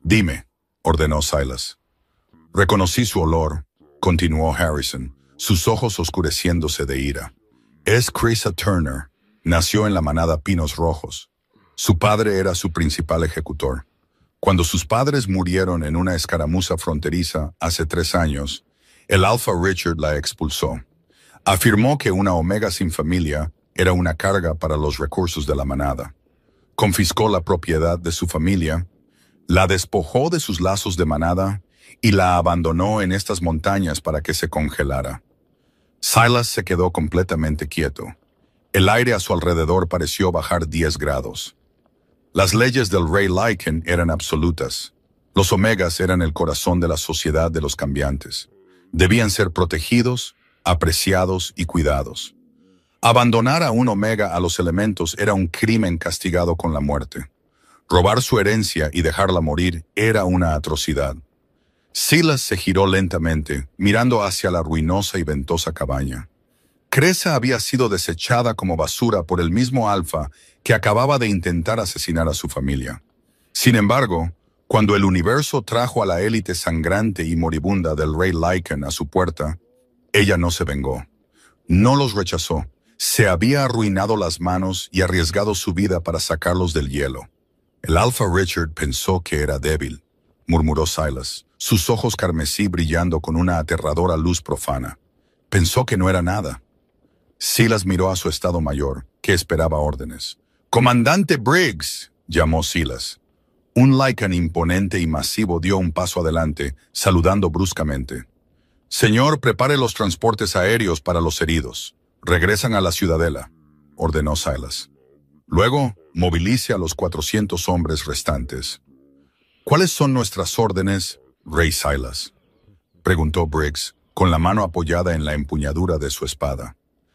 Dime, ordenó Silas. Reconocí su olor, continuó Harrison, sus ojos oscureciéndose de ira. Es Cressa Turner. Nació en la manada Pinos Rojos. Su padre era su principal ejecutor. Cuando sus padres murieron en una escaramuza fronteriza hace tres años, el Alpha Richard la expulsó. Afirmó que una Omega sin familia era una carga para los recursos de la manada. Confiscó la propiedad de su familia, la despojó de sus lazos de manada y la abandonó en estas montañas para que se congelara. Silas se quedó completamente quieto. El aire a su alrededor pareció bajar diez grados. Las leyes del rey Lycan eran absolutas. Los Omegas eran el corazón de la sociedad de los cambiantes. Debían ser protegidos, apreciados y cuidados. Abandonar a un Omega a los elementos era un crimen castigado con la muerte. Robar su herencia y dejarla morir era una atrocidad. Silas se giró lentamente, mirando hacia la ruinosa y ventosa cabaña. Cressa había sido desechada como basura por el mismo Alpha que acababa de intentar asesinar a su familia. Sin embargo, cuando el universo trajo a la élite sangrante y moribunda del rey Lycan a su puerta, ella no se vengó. No los rechazó. Se había arruinado las manos y arriesgado su vida para sacarlos del hielo. El Alpha Richard pensó que era débil, murmuró Silas, sus ojos carmesí brillando con una aterradora luz profana. Pensó que no era nada. Silas miró a su estado mayor, que esperaba órdenes. «¡Comandante Briggs!», llamó Silas. Un Lycan imponente y masivo dio un paso adelante, saludando bruscamente. «Señor, prepare los transportes aéreos para los heridos. Regresan a la ciudadela», ordenó Silas. «Luego, movilice a los cuatrocientos hombres restantes». «¿Cuáles son nuestras órdenes, Rey Silas?», preguntó Briggs, con la mano apoyada en la empuñadura de su espada.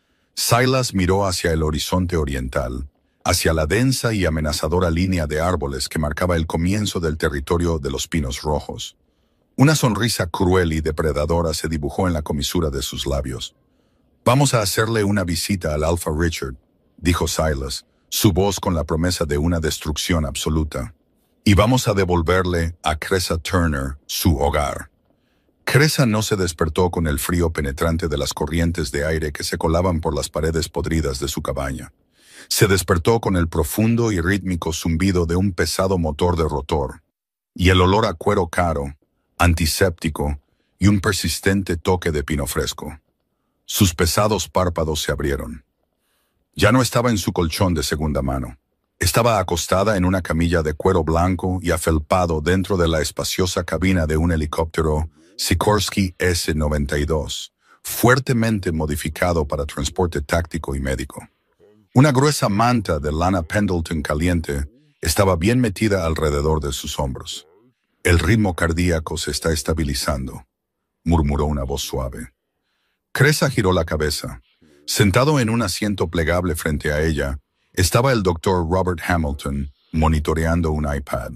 Silas miró hacia el horizonte oriental, hacia la densa y amenazadora línea de árboles que marcaba el comienzo del territorio de los Pinos Rojos. Una sonrisa cruel y depredadora se dibujó en la comisura de sus labios. «Vamos a hacerle una visita al Alpha Richard», dijo Silas, su voz con la promesa de una destrucción absoluta. «Y vamos a devolverle a Cressa Turner su hogar». Cressa no se despertó con el frío penetrante de las corrientes de aire que se colaban por las paredes podridas de su cabaña. Se despertó con el profundo y rítmico zumbido de un pesado motor de rotor, y el olor a cuero caro, antiséptico y un persistente toque de pino fresco. Sus pesados párpados se abrieron. Ya no estaba en su colchón de segunda mano. Estaba acostada en una camilla de cuero blanco y afelpado dentro de la espaciosa cabina de un helicóptero Sikorsky ese noventa y dos, fuertemente modificado para transporte táctico y médico. Una gruesa manta de lana Pendleton caliente estaba bien metida alrededor de sus hombros. «El ritmo cardíaco se está estabilizando», murmuró una voz suave. Cressa giró la cabeza. Sentado en un asiento plegable frente a ella, estaba el doctor Robert Hamilton, monitoreando un iPad.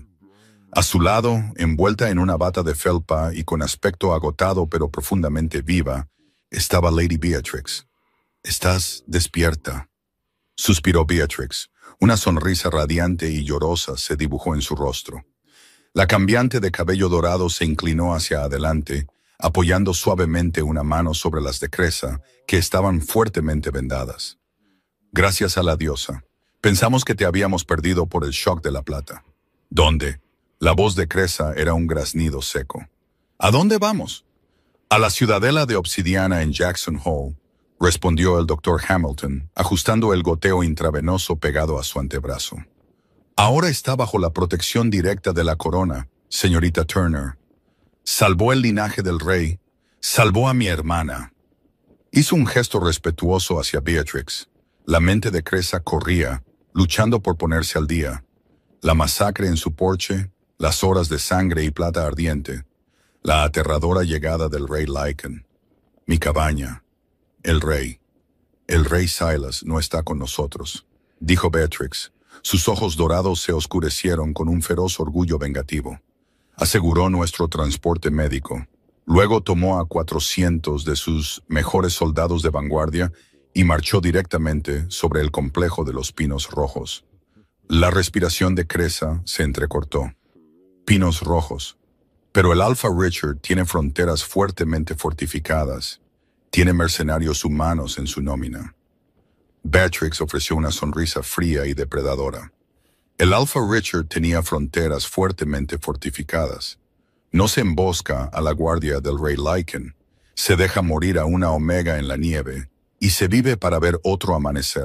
A su lado, envuelta en una bata de felpa y con aspecto agotado pero profundamente viva, estaba Lady Beatrix. «Estás despierta», suspiró Beatrix. Una sonrisa radiante y llorosa se dibujó en su rostro. La cambiante de cabello dorado se inclinó hacia adelante, apoyando suavemente una mano sobre las de Cressa, que estaban fuertemente vendadas. «Gracias a la diosa. Pensamos que te habíamos perdido por el shock de la plata». «¿Dónde?». La voz de Cressa era un graznido seco. «¿A dónde vamos?». «A la ciudadela de obsidiana en Jackson Hole», respondió el doctor Hamilton, ajustando el goteo intravenoso pegado a su antebrazo. «Ahora está bajo la protección directa de la corona, señorita Turner. Salvó el linaje del rey, salvó a mi hermana». Hizo un gesto respetuoso hacia Beatrix. La mente de Cressa corría, luchando por ponerse al día. La masacre en su porche, las horas de sangre y plata ardiente, la aterradora llegada del rey Lycan. «Mi cabaña. El rey. El rey Silas no está con nosotros», dijo Beatrix. Sus ojos dorados se oscurecieron con un feroz orgullo vengativo. «Aseguró nuestro transporte médico. Luego tomó a cuatrocientos de sus mejores soldados de vanguardia y marchó directamente sobre el complejo de los Pinos Rojos». La respiración de Cressa se entrecortó. pinos rojos. Pero el Alpha Richard tiene fronteras fuertemente fortificadas. Tiene mercenarios humanos en su nómina. Beatrix ofreció una sonrisa fría y depredadora. El Alpha Richard tenía fronteras fuertemente fortificadas. No se embosca a la guardia del rey Lycan, se deja morir a una Omega en la nieve y se vive para ver otro amanecer.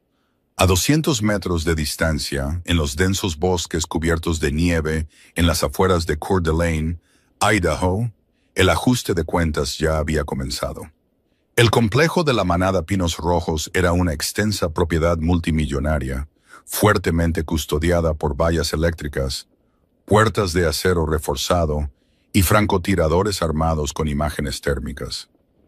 A doscientos metros de distancia, en los densos bosques cubiertos de nieve en las afueras de Coeur d'Alene, Idaho, el ajuste de cuentas ya había comenzado. El complejo de la manada Pinos Rojos era una extensa propiedad multimillonaria, fuertemente custodiada por vallas eléctricas, puertas de acero reforzado y francotiradores armados con imágenes térmicas.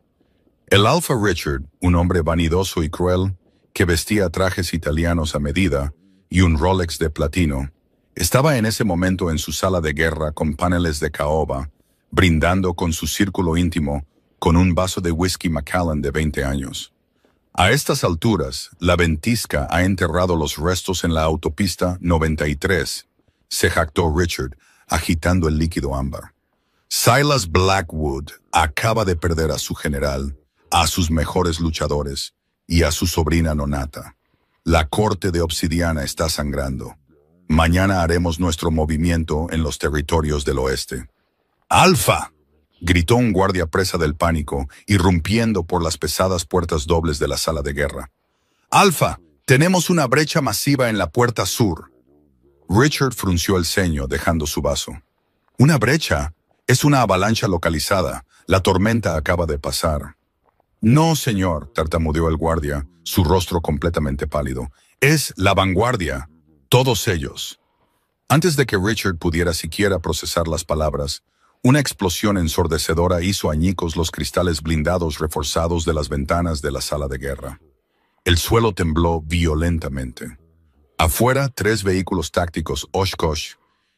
El Alpha Richard, un hombre vanidoso y cruel, que vestía trajes italianos a medida y un Rolex de platino, estaba en ese momento en su sala de guerra con paneles de caoba, brindando con su círculo íntimo con un vaso de whisky Macallan de veinte años. A estas alturas, la ventisca ha enterrado los restos en la autopista noventa y tres, se jactó Richard, agitando el líquido ámbar. Silas Blackwood acaba de perder a su general, a sus mejores luchadores y a su sobrina nonata. La corte de Obsidiana está sangrando. Mañana haremos nuestro movimiento en los territorios del oeste. ¡Alfa!, gritó un guardia presa del pánico, irrumpiendo por las pesadas puertas dobles de la sala de guerra. ¡Alfa! Tenemos una brecha masiva en la puerta sur. Richard frunció el ceño, dejando su vaso. ¿Una brecha? Es una avalancha localizada. La tormenta acaba de pasar. No, señor, tartamudeó el guardia, su rostro completamente pálido. Es la vanguardia. Todos ellos. Antes de que Richard pudiera siquiera procesar las palabras, una explosión ensordecedora hizo añicos los cristales blindados reforzados de las ventanas de la sala de guerra. El suelo tembló violentamente. Afuera, tres vehículos tácticos Oshkosh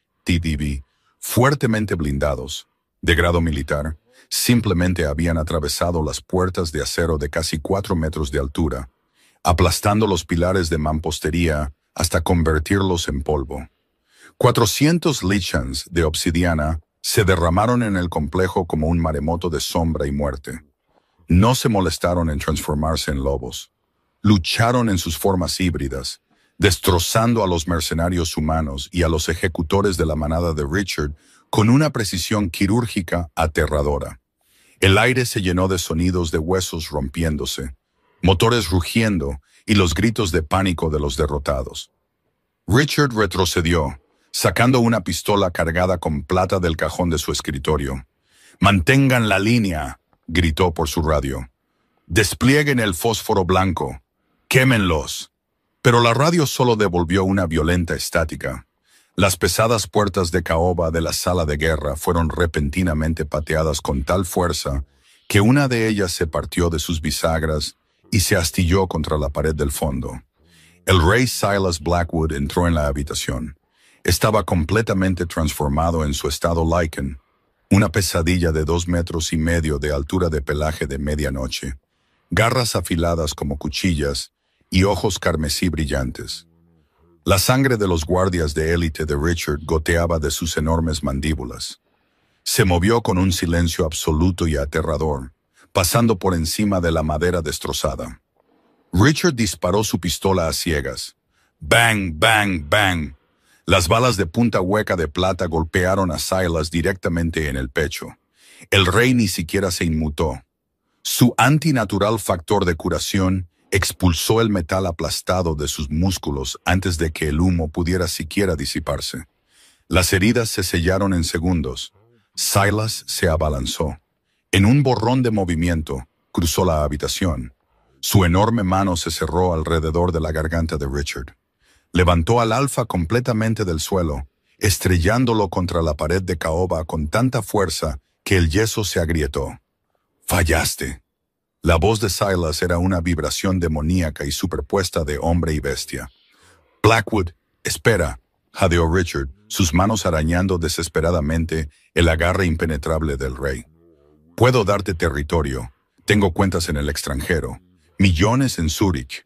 T D B, fuertemente blindados, de grado militar, simplemente habían atravesado las puertas de acero de casi cuatro metros de altura, aplastando los pilares de mampostería hasta convertirlos en polvo. Cuatrocientos lichans de obsidiana se derramaron en el complejo como un maremoto de sombra y muerte. No se molestaron en transformarse en lobos. Lucharon en sus formas híbridas, destrozando a los mercenarios humanos y a los ejecutores de la manada de Richard con una precisión quirúrgica aterradora. El aire se llenó de sonidos de huesos rompiéndose, motores rugiendo y los gritos de pánico de los derrotados. Richard retrocedió, sacando una pistola cargada con plata del cajón de su escritorio. «¡Mantengan la línea!», gritó por su radio. «Desplieguen el fósforo blanco. ¡Quémenlos!». Pero la radio solo devolvió una violenta estática. Las pesadas puertas de caoba de la sala de guerra fueron repentinamente pateadas con tal fuerza que una de ellas se partió de sus bisagras y se astilló contra la pared del fondo. El rey Silas Blackwood entró en la habitación. Estaba completamente transformado en su estado Lycan, una pesadilla de dos metros y medio de altura de pelaje de medianoche, garras afiladas como cuchillas y ojos carmesí brillantes. La sangre de los guardias de élite de Richard goteaba de sus enormes mandíbulas. Se movió con un silencio absoluto y aterrador, pasando por encima de la madera destrozada. Richard disparó su pistola a ciegas. ¡Bang, bang, bang! Las balas de punta hueca de plata golpearon a Silas directamente en el pecho. El rey ni siquiera se inmutó. Su antinatural factor de curación expulsó el metal aplastado de sus músculos antes de que el humo pudiera siquiera disiparse. Las heridas se sellaron en segundos. Silas se abalanzó. En un borrón de movimiento, cruzó la habitación. Su enorme mano se cerró alrededor de la garganta de Richard. Levantó al Alfa completamente del suelo, estrellándolo contra la pared de caoba con tanta fuerza que el yeso se agrietó. «Fallaste». La voz de Silas era una vibración demoníaca y superpuesta de hombre y bestia. «Blackwood, espera», jadeó Richard, sus manos arañando desesperadamente el agarre impenetrable del rey. «Puedo darte territorio. Tengo cuentas en el extranjero. Millones en Zúrich.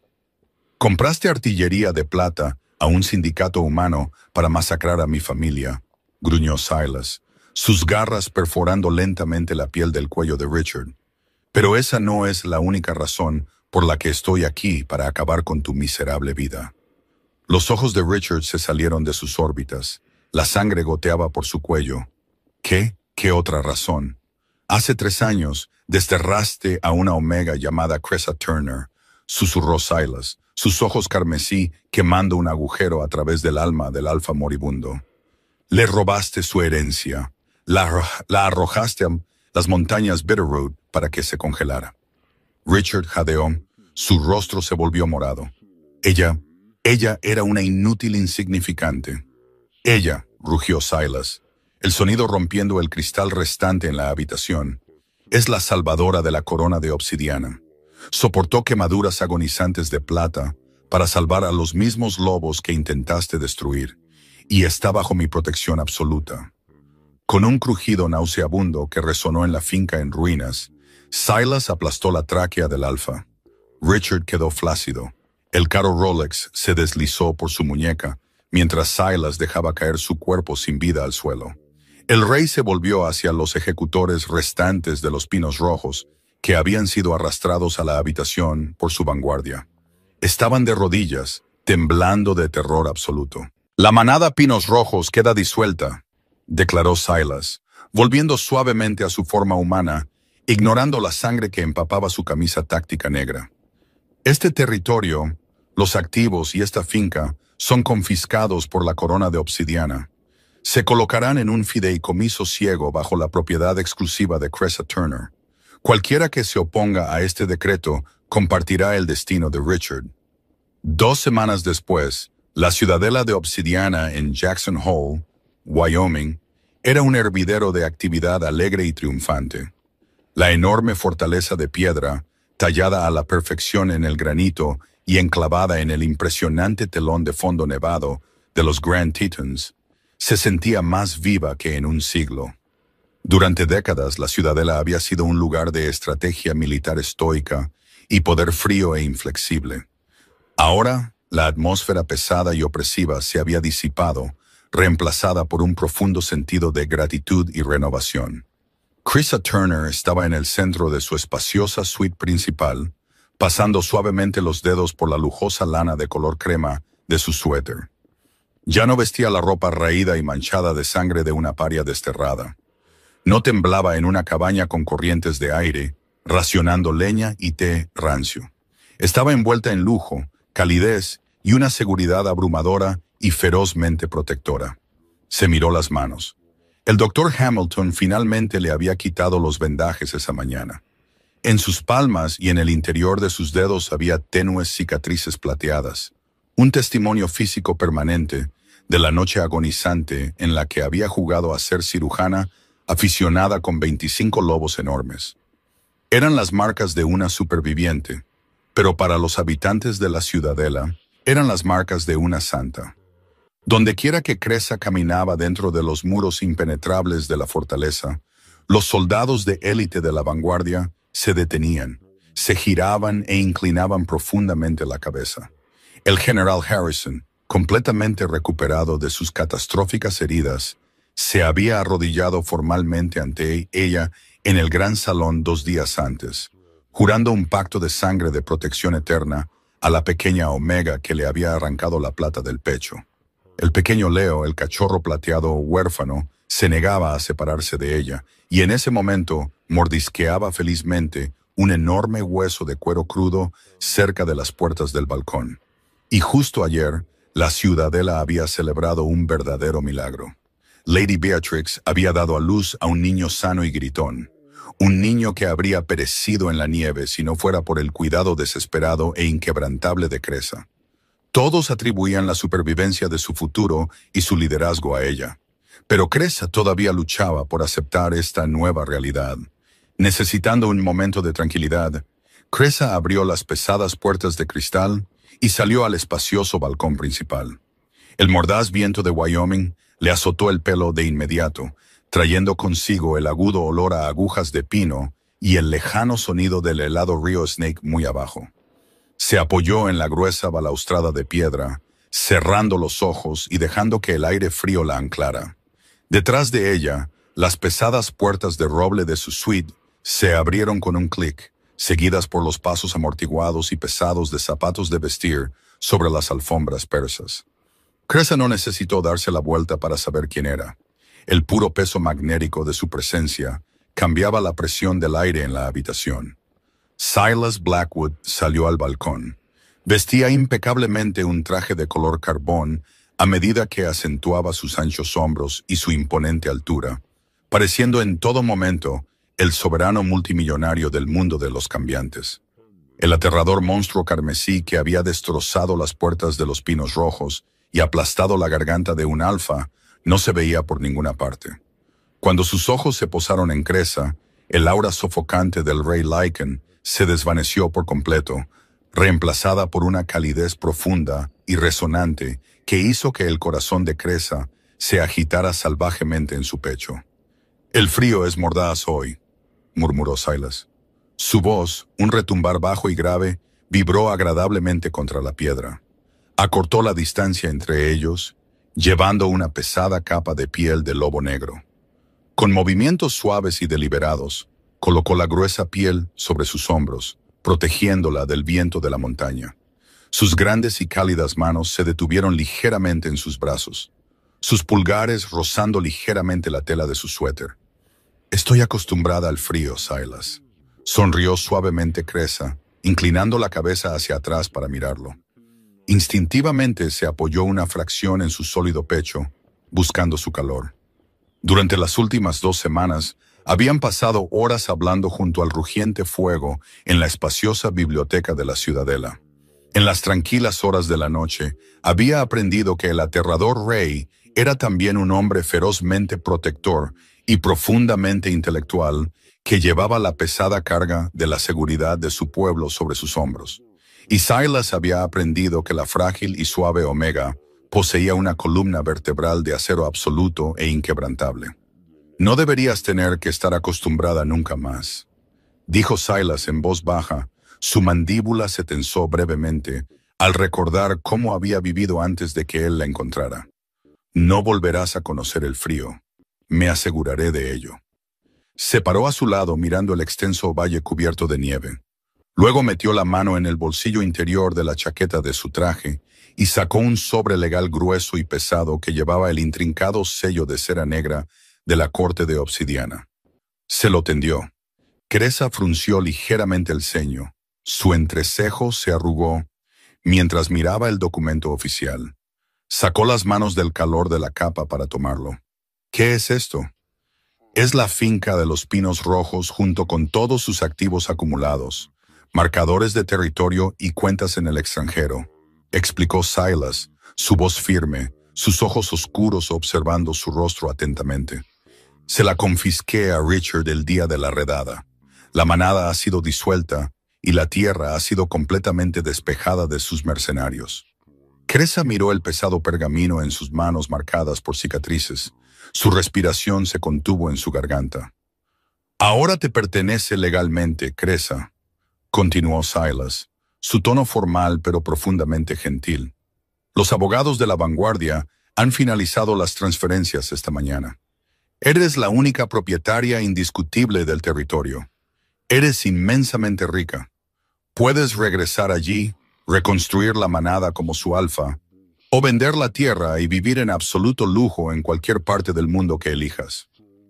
Compraste artillería de plata a un sindicato humano para masacrar a mi familia. gruñó Silas, sus garras perforando lentamente la piel del cuello de Richard. Pero esa no es la única razón por la que estoy aquí para acabar con tu miserable vida. Los ojos de Richard se salieron de sus órbitas. La sangre goteaba por su cuello. ¿Qué? ¿Qué otra razón? Hace tres años desterraste a una omega llamada Cressa Turner, susurró Silas, sus ojos carmesí quemando un agujero a través del alma del alfa moribundo. Le robaste su herencia, la, arro la arrojaste a las montañas Bitterroot para que se congelara. Richard jadeó, su rostro se volvió morado. Ella, ella era una inútil insignificante. Ella, rugió Silas, el sonido rompiendo el cristal restante en la habitación, es la salvadora de la corona de obsidiana. Soportó quemaduras agonizantes de plata para salvar a los mismos lobos que intentaste destruir, y está bajo mi protección absoluta. Con un crujido nauseabundo que resonó en la finca en ruinas, Silas aplastó la tráquea del alfa. Richard quedó flácido. El caro Rolex se deslizó por su muñeca, mientras Silas dejaba caer su cuerpo sin vida al suelo. El rey se volvió hacia los ejecutores restantes de los pinos rojos, que habían sido arrastrados a la habitación por su vanguardia. Estaban de rodillas, temblando de terror absoluto. La manada Pinos Rojos queda disuelta, declaró Silas, volviendo suavemente a su forma humana, ignorando la sangre que empapaba su camisa táctica negra. Este territorio, los activos y esta finca son confiscados por la corona de obsidiana. Se colocarán en un fideicomiso ciego bajo la propiedad exclusiva de Cressa Turner. Cualquiera que se oponga a este decreto compartirá el destino de Richard. Dos semanas después, la ciudadela de obsidiana en Jackson Hole, Wyoming, era un hervidero de actividad alegre y triunfante. La enorme fortaleza de piedra, tallada a la perfección en el granito y enclavada en el impresionante telón de fondo nevado de los Grand Tetons, se sentía más viva que en un siglo. Durante décadas, la ciudadela había sido un lugar de estrategia militar estoica y poder frío e inflexible. Ahora, la atmósfera pesada y opresiva se había disipado, reemplazada por un profundo sentido de gratitud y renovación. Cressa Turner estaba en el centro de su espaciosa suite principal, pasando suavemente los dedos por la lujosa lana de color crema de su suéter. Ya no vestía la ropa raída y manchada de sangre de una paria desterrada. No temblaba en una cabaña con corrientes de aire, racionando leña y té rancio. Estaba envuelta en lujo, calidez y una seguridad abrumadora y ferozmente protectora. Se miró las manos. El doctor Hamilton finalmente le había quitado los vendajes esa mañana. En sus palmas y en el interior de sus dedos había tenues cicatrices plateadas, un testimonio físico permanente de la noche agonizante en la que había jugado a ser cirujana aficionada con veinticinco lobos enormes. Eran las marcas de una superviviente, pero para los habitantes de la ciudadela, eran las marcas de una santa. Dondequiera que Cressa caminaba dentro de los muros impenetrables de la fortaleza, los soldados de élite de la vanguardia se detenían, se giraban e inclinaban profundamente la cabeza. El general Harrison, completamente recuperado de sus catastróficas heridas, se había arrodillado formalmente ante ella en el gran salón dos días antes, jurando un pacto de sangre de protección eterna a la pequeña Omega que le había arrancado la plata del pecho. El pequeño Leo, el cachorro plateado huérfano, se negaba a separarse de ella, y en ese momento mordisqueaba felizmente un enorme hueso de cuero crudo cerca de las puertas del balcón. Y justo ayer, la ciudadela había celebrado un verdadero milagro. Lady Beatrix había dado a luz a un niño sano y gritón, un niño que habría perecido en la nieve si no fuera por el cuidado desesperado e inquebrantable de Cressa. Todos atribuían la supervivencia de su futuro y su liderazgo a ella, pero Cressa todavía luchaba por aceptar esta nueva realidad. Necesitando un momento de tranquilidad, Cressa abrió las pesadas puertas de cristal y salió al espacioso balcón principal. El mordaz viento de Wyoming le azotó el pelo de inmediato, trayendo consigo el agudo olor a agujas de pino y el lejano sonido del helado río Snake muy abajo. Se apoyó en la gruesa balaustrada de piedra, cerrando los ojos y dejando que el aire frío la anclara. Detrás de ella, las pesadas puertas de roble de su suite se abrieron con un clic, seguidas por los pasos amortiguados y pesados de zapatos de vestir sobre las alfombras persas. Cressa no necesitó darse la vuelta para saber quién era. El puro peso magnético de su presencia cambiaba la presión del aire en la habitación. Silas Blackwood salió al balcón. Vestía impecablemente un traje de color carbón a medida que acentuaba sus anchos hombros y su imponente altura, pareciendo en todo momento el soberano multimillonario del mundo de los cambiantes. El aterrador monstruo carmesí que había destrozado las puertas de los Pinos Rojos y aplastado la garganta de un alfa no se veía por ninguna parte. Cuando sus ojos se posaron en Cressa, el aura sofocante del rey Lycan se desvaneció por completo, reemplazada por una calidez profunda y resonante que hizo que el corazón de Cressa se agitara salvajemente en su pecho. «El frío es mordaz hoy», murmuró Silas. Su voz, un retumbar bajo y grave, vibró agradablemente contra la piedra. Acortó la distancia entre ellos, llevando una pesada capa de piel de lobo negro. Con movimientos suaves y deliberados, colocó la gruesa piel sobre sus hombros, protegiéndola del viento de la montaña. Sus grandes y cálidas manos se detuvieron ligeramente en sus brazos, sus pulgares rozando ligeramente la tela de su suéter. «Estoy acostumbrada al frío, Silas», sonrió suavemente Cressa, inclinando la cabeza hacia atrás para mirarlo. Instintivamente se apoyó una fracción en su sólido pecho, buscando su calor. Durante las últimas dos semanas, habían pasado horas hablando junto al rugiente fuego en la espaciosa biblioteca de la ciudadela. En las tranquilas horas de la noche, había aprendido que el aterrador rey era también un hombre ferozmente protector y profundamente intelectual que llevaba la pesada carga de la seguridad de su pueblo sobre sus hombros. Y Silas había aprendido que la frágil y suave Omega poseía una columna vertebral de acero absoluto e inquebrantable. «No deberías tener que estar acostumbrada nunca más», dijo Silas en voz baja. Su mandíbula se tensó brevemente al recordar cómo había vivido antes de que él la encontrara. «No volverás a conocer el frío. Me aseguraré de ello». Se paró a su lado mirando el extenso valle cubierto de nieve. Luego metió la mano en el bolsillo interior de la chaqueta de su traje y sacó un sobre legal grueso y pesado que llevaba el intrincado sello de cera negra de la corte de obsidiana. Se lo tendió. Cressa frunció ligeramente el ceño. Su entrecejo se arrugó mientras miraba el documento oficial. Sacó las manos del calor de la capa para tomarlo. «¿Qué es esto?» «Es la finca de los Pinos Rojos junto con todos sus activos acumulados, marcadores de territorio y cuentas en el extranjero», explicó Silas, su voz firme, sus ojos oscuros observando su rostro atentamente. «Se la confisqué a Richard el día de la redada. La manada ha sido disuelta y la tierra ha sido completamente despejada de sus mercenarios». Cressa miró el pesado pergamino en sus manos marcadas por cicatrices. Su respiración se contuvo en su garganta. «Ahora te pertenece legalmente, Cressa», continuó Silas, su tono formal pero profundamente gentil. «Los abogados de la vanguardia han finalizado las transferencias esta mañana. Eres la única propietaria indiscutible del territorio. Eres inmensamente rica. Puedes regresar allí, reconstruir la manada como su alfa, o vender la tierra y vivir en absoluto lujo en cualquier parte del mundo que elijas».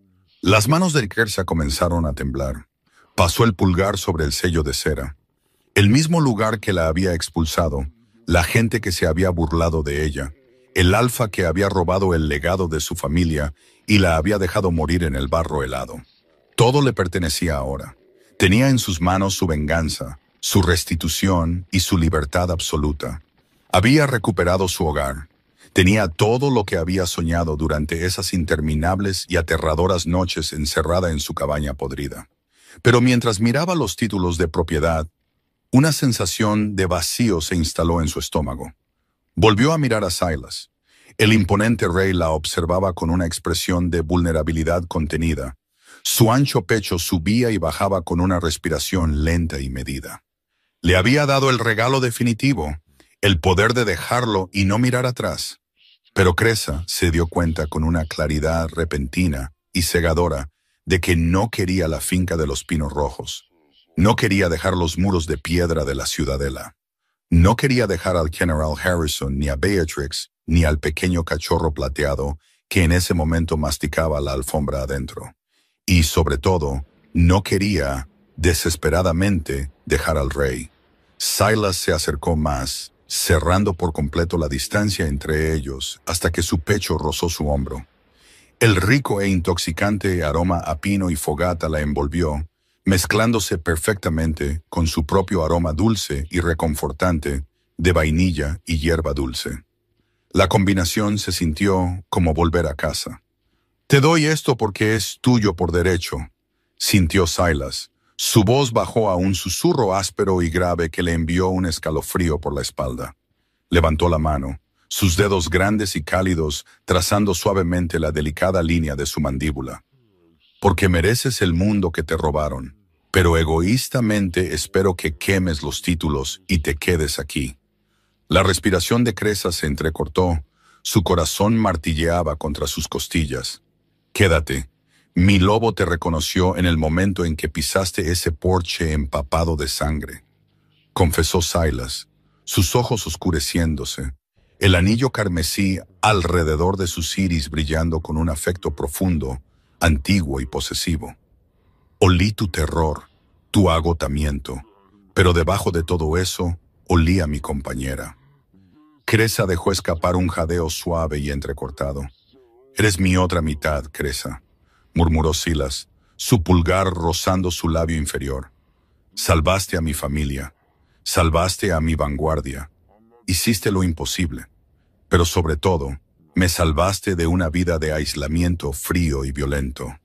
Las manos de Cressa comenzaron a temblar. Pasó el pulgar sobre el sello de cera. El mismo lugar que la había expulsado, la gente que se había burlado de ella, el alfa que había robado el legado de su familia y la había dejado morir en el barro helado. Todo le pertenecía ahora. Tenía en sus manos su venganza, su restitución y su libertad absoluta. Había recuperado su hogar. Tenía todo lo que había soñado durante esas interminables y aterradoras noches encerrada en su cabaña podrida. Pero mientras miraba los títulos de propiedad, una sensación de vacío se instaló en su estómago. Volvió a mirar a Silas. El imponente rey la observaba con una expresión de vulnerabilidad contenida. Su ancho pecho subía y bajaba con una respiración lenta y medida. Le había dado el regalo definitivo, el poder de dejarlo y no mirar atrás. Pero Cresa se dio cuenta con una claridad repentina y cegadora de que no quería la finca de los Pinos Rojos. No quería dejar los muros de piedra de la ciudadela. No quería dejar al General Harrison, ni a Beatrix, ni al pequeño cachorro plateado que en ese momento masticaba la alfombra adentro. Y, sobre todo, no quería, desesperadamente, dejar al rey. Silas se acercó más, cerrando por completo la distancia entre ellos hasta que su pecho rozó su hombro. El rico e intoxicante aroma a pino y fogata la envolvió, mezclándose perfectamente con su propio aroma dulce y reconfortante de vainilla y hierba dulce. La combinación se sintió como volver a casa. «Te doy esto porque es tuyo por derecho», sintió Silas. Su voz bajó a un susurro áspero y grave que le envió un escalofrío por la espalda. Levantó la mano, sus dedos grandes y cálidos trazando suavemente la delicada línea de su mandíbula. «Porque mereces el mundo que te robaron, pero egoístamente espero que quemes los títulos y te quedes aquí». La respiración de Cresa se entrecortó, su corazón martilleaba contra sus costillas. «Quédate. Mi lobo te reconoció en el momento en que pisaste ese porche empapado de sangre», confesó Silas, sus ojos oscureciéndose, el anillo carmesí alrededor de sus iris brillando con un afecto profundo, antiguo y posesivo. «Olí tu terror, tu agotamiento, pero debajo de todo eso, olí a mi compañera». Cresa dejó escapar un jadeo suave y entrecortado. «Eres mi otra mitad, Cresa», murmuró Silas, su pulgar rozando su labio inferior. «Salvaste a mi familia, salvaste a mi vanguardia, hiciste lo imposible, pero sobre todo, me salvaste de una vida de aislamiento frío y violento».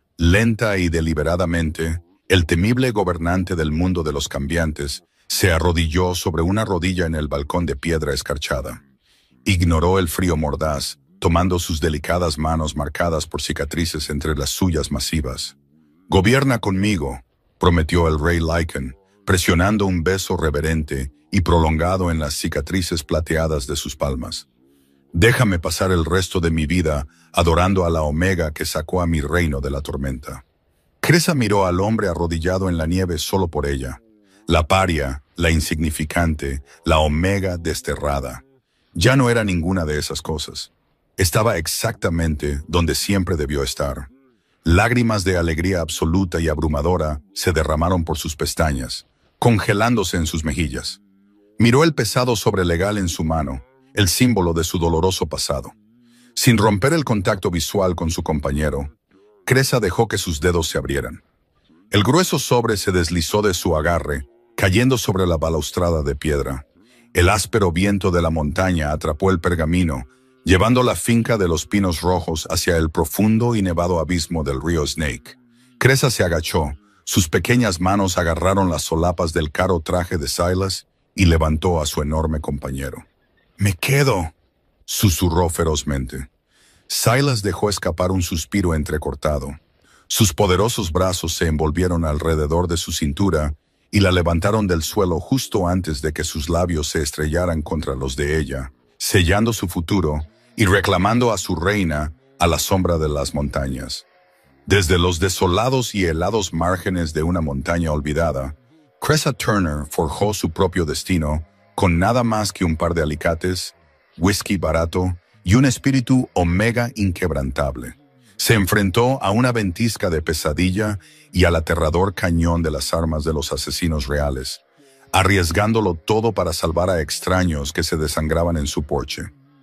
Lenta y deliberadamente, el temible gobernante del mundo de los cambiantes se arrodilló sobre una rodilla en el balcón de piedra escarchada. Ignoró el frío mordaz, tomando sus delicadas manos marcadas por cicatrices entre las suyas masivas. «Gobierna conmigo», prometió el rey Lycan, presionando un beso reverente y prolongado en las cicatrices plateadas de sus palmas. «Déjame pasar el resto de mi vida adorando a la Omega que sacó a mi reino de la tormenta». Cresa miró al hombre arrodillado en la nieve solo por ella. La paria, la insignificante, la Omega desterrada. Ya no era ninguna de esas cosas. Estaba exactamente donde siempre debió estar. Lágrimas de alegría absoluta y abrumadora se derramaron por sus pestañas, congelándose en sus mejillas. Miró el pesado sobrelegal en su mano, el símbolo de su doloroso pasado. Sin romper el contacto visual con su compañero, Cresa dejó que sus dedos se abrieran. El grueso sobre se deslizó de su agarre, cayendo sobre la balaustrada de piedra. El áspero viento de la montaña atrapó el pergamino, llevando la finca de los Pinos Rojos hacia el profundo y nevado abismo del río Snake. Cresa se agachó, sus pequeñas manos agarraron las solapas del caro traje de Silas y levantó a su enorme compañero. «Me quedo», susurró ferozmente. Silas dejó escapar un suspiro entrecortado. Sus poderosos brazos se envolvieron alrededor de su cintura y la levantaron del suelo justo antes de que sus labios se estrellaran contra los de ella, sellando su futuro y reclamando a su reina a la sombra de las montañas. Desde los desolados y helados márgenes de una montaña olvidada, Cresa Turner forjó su propio destino con nada más que un par de alicates, whisky barato y un espíritu omega inquebrantable. Se enfrentó a una ventisca de pesadilla y al aterrador cañón de las armas de los asesinos reales, arriesgándolo todo para salvar a extraños que se desangraban en su porche.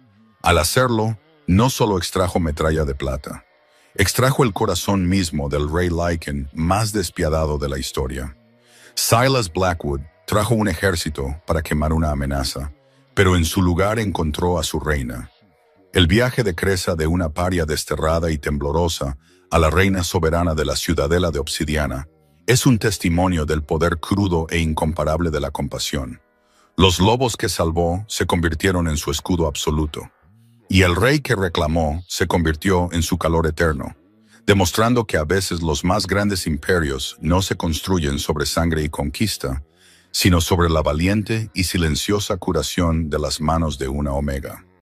Al hacerlo, no solo extrajo metralla de plata, extrajo el corazón mismo del rey Lycan más despiadado de la historia. Silas Blackwood trajo un ejército para quemar una amenaza, pero en su lugar encontró a su reina. El viaje de Cresa de una paria desterrada y temblorosa a la reina soberana de la ciudadela de obsidiana es un testimonio del poder crudo e incomparable de la compasión. Los lobos que salvó se convirtieron en su escudo absoluto, y el rey que reclamó se convirtió en su calor eterno, demostrando que a veces los más grandes imperios no se construyen sobre sangre y conquista, sino sobre la valiente y silenciosa curación de las manos de una Omega.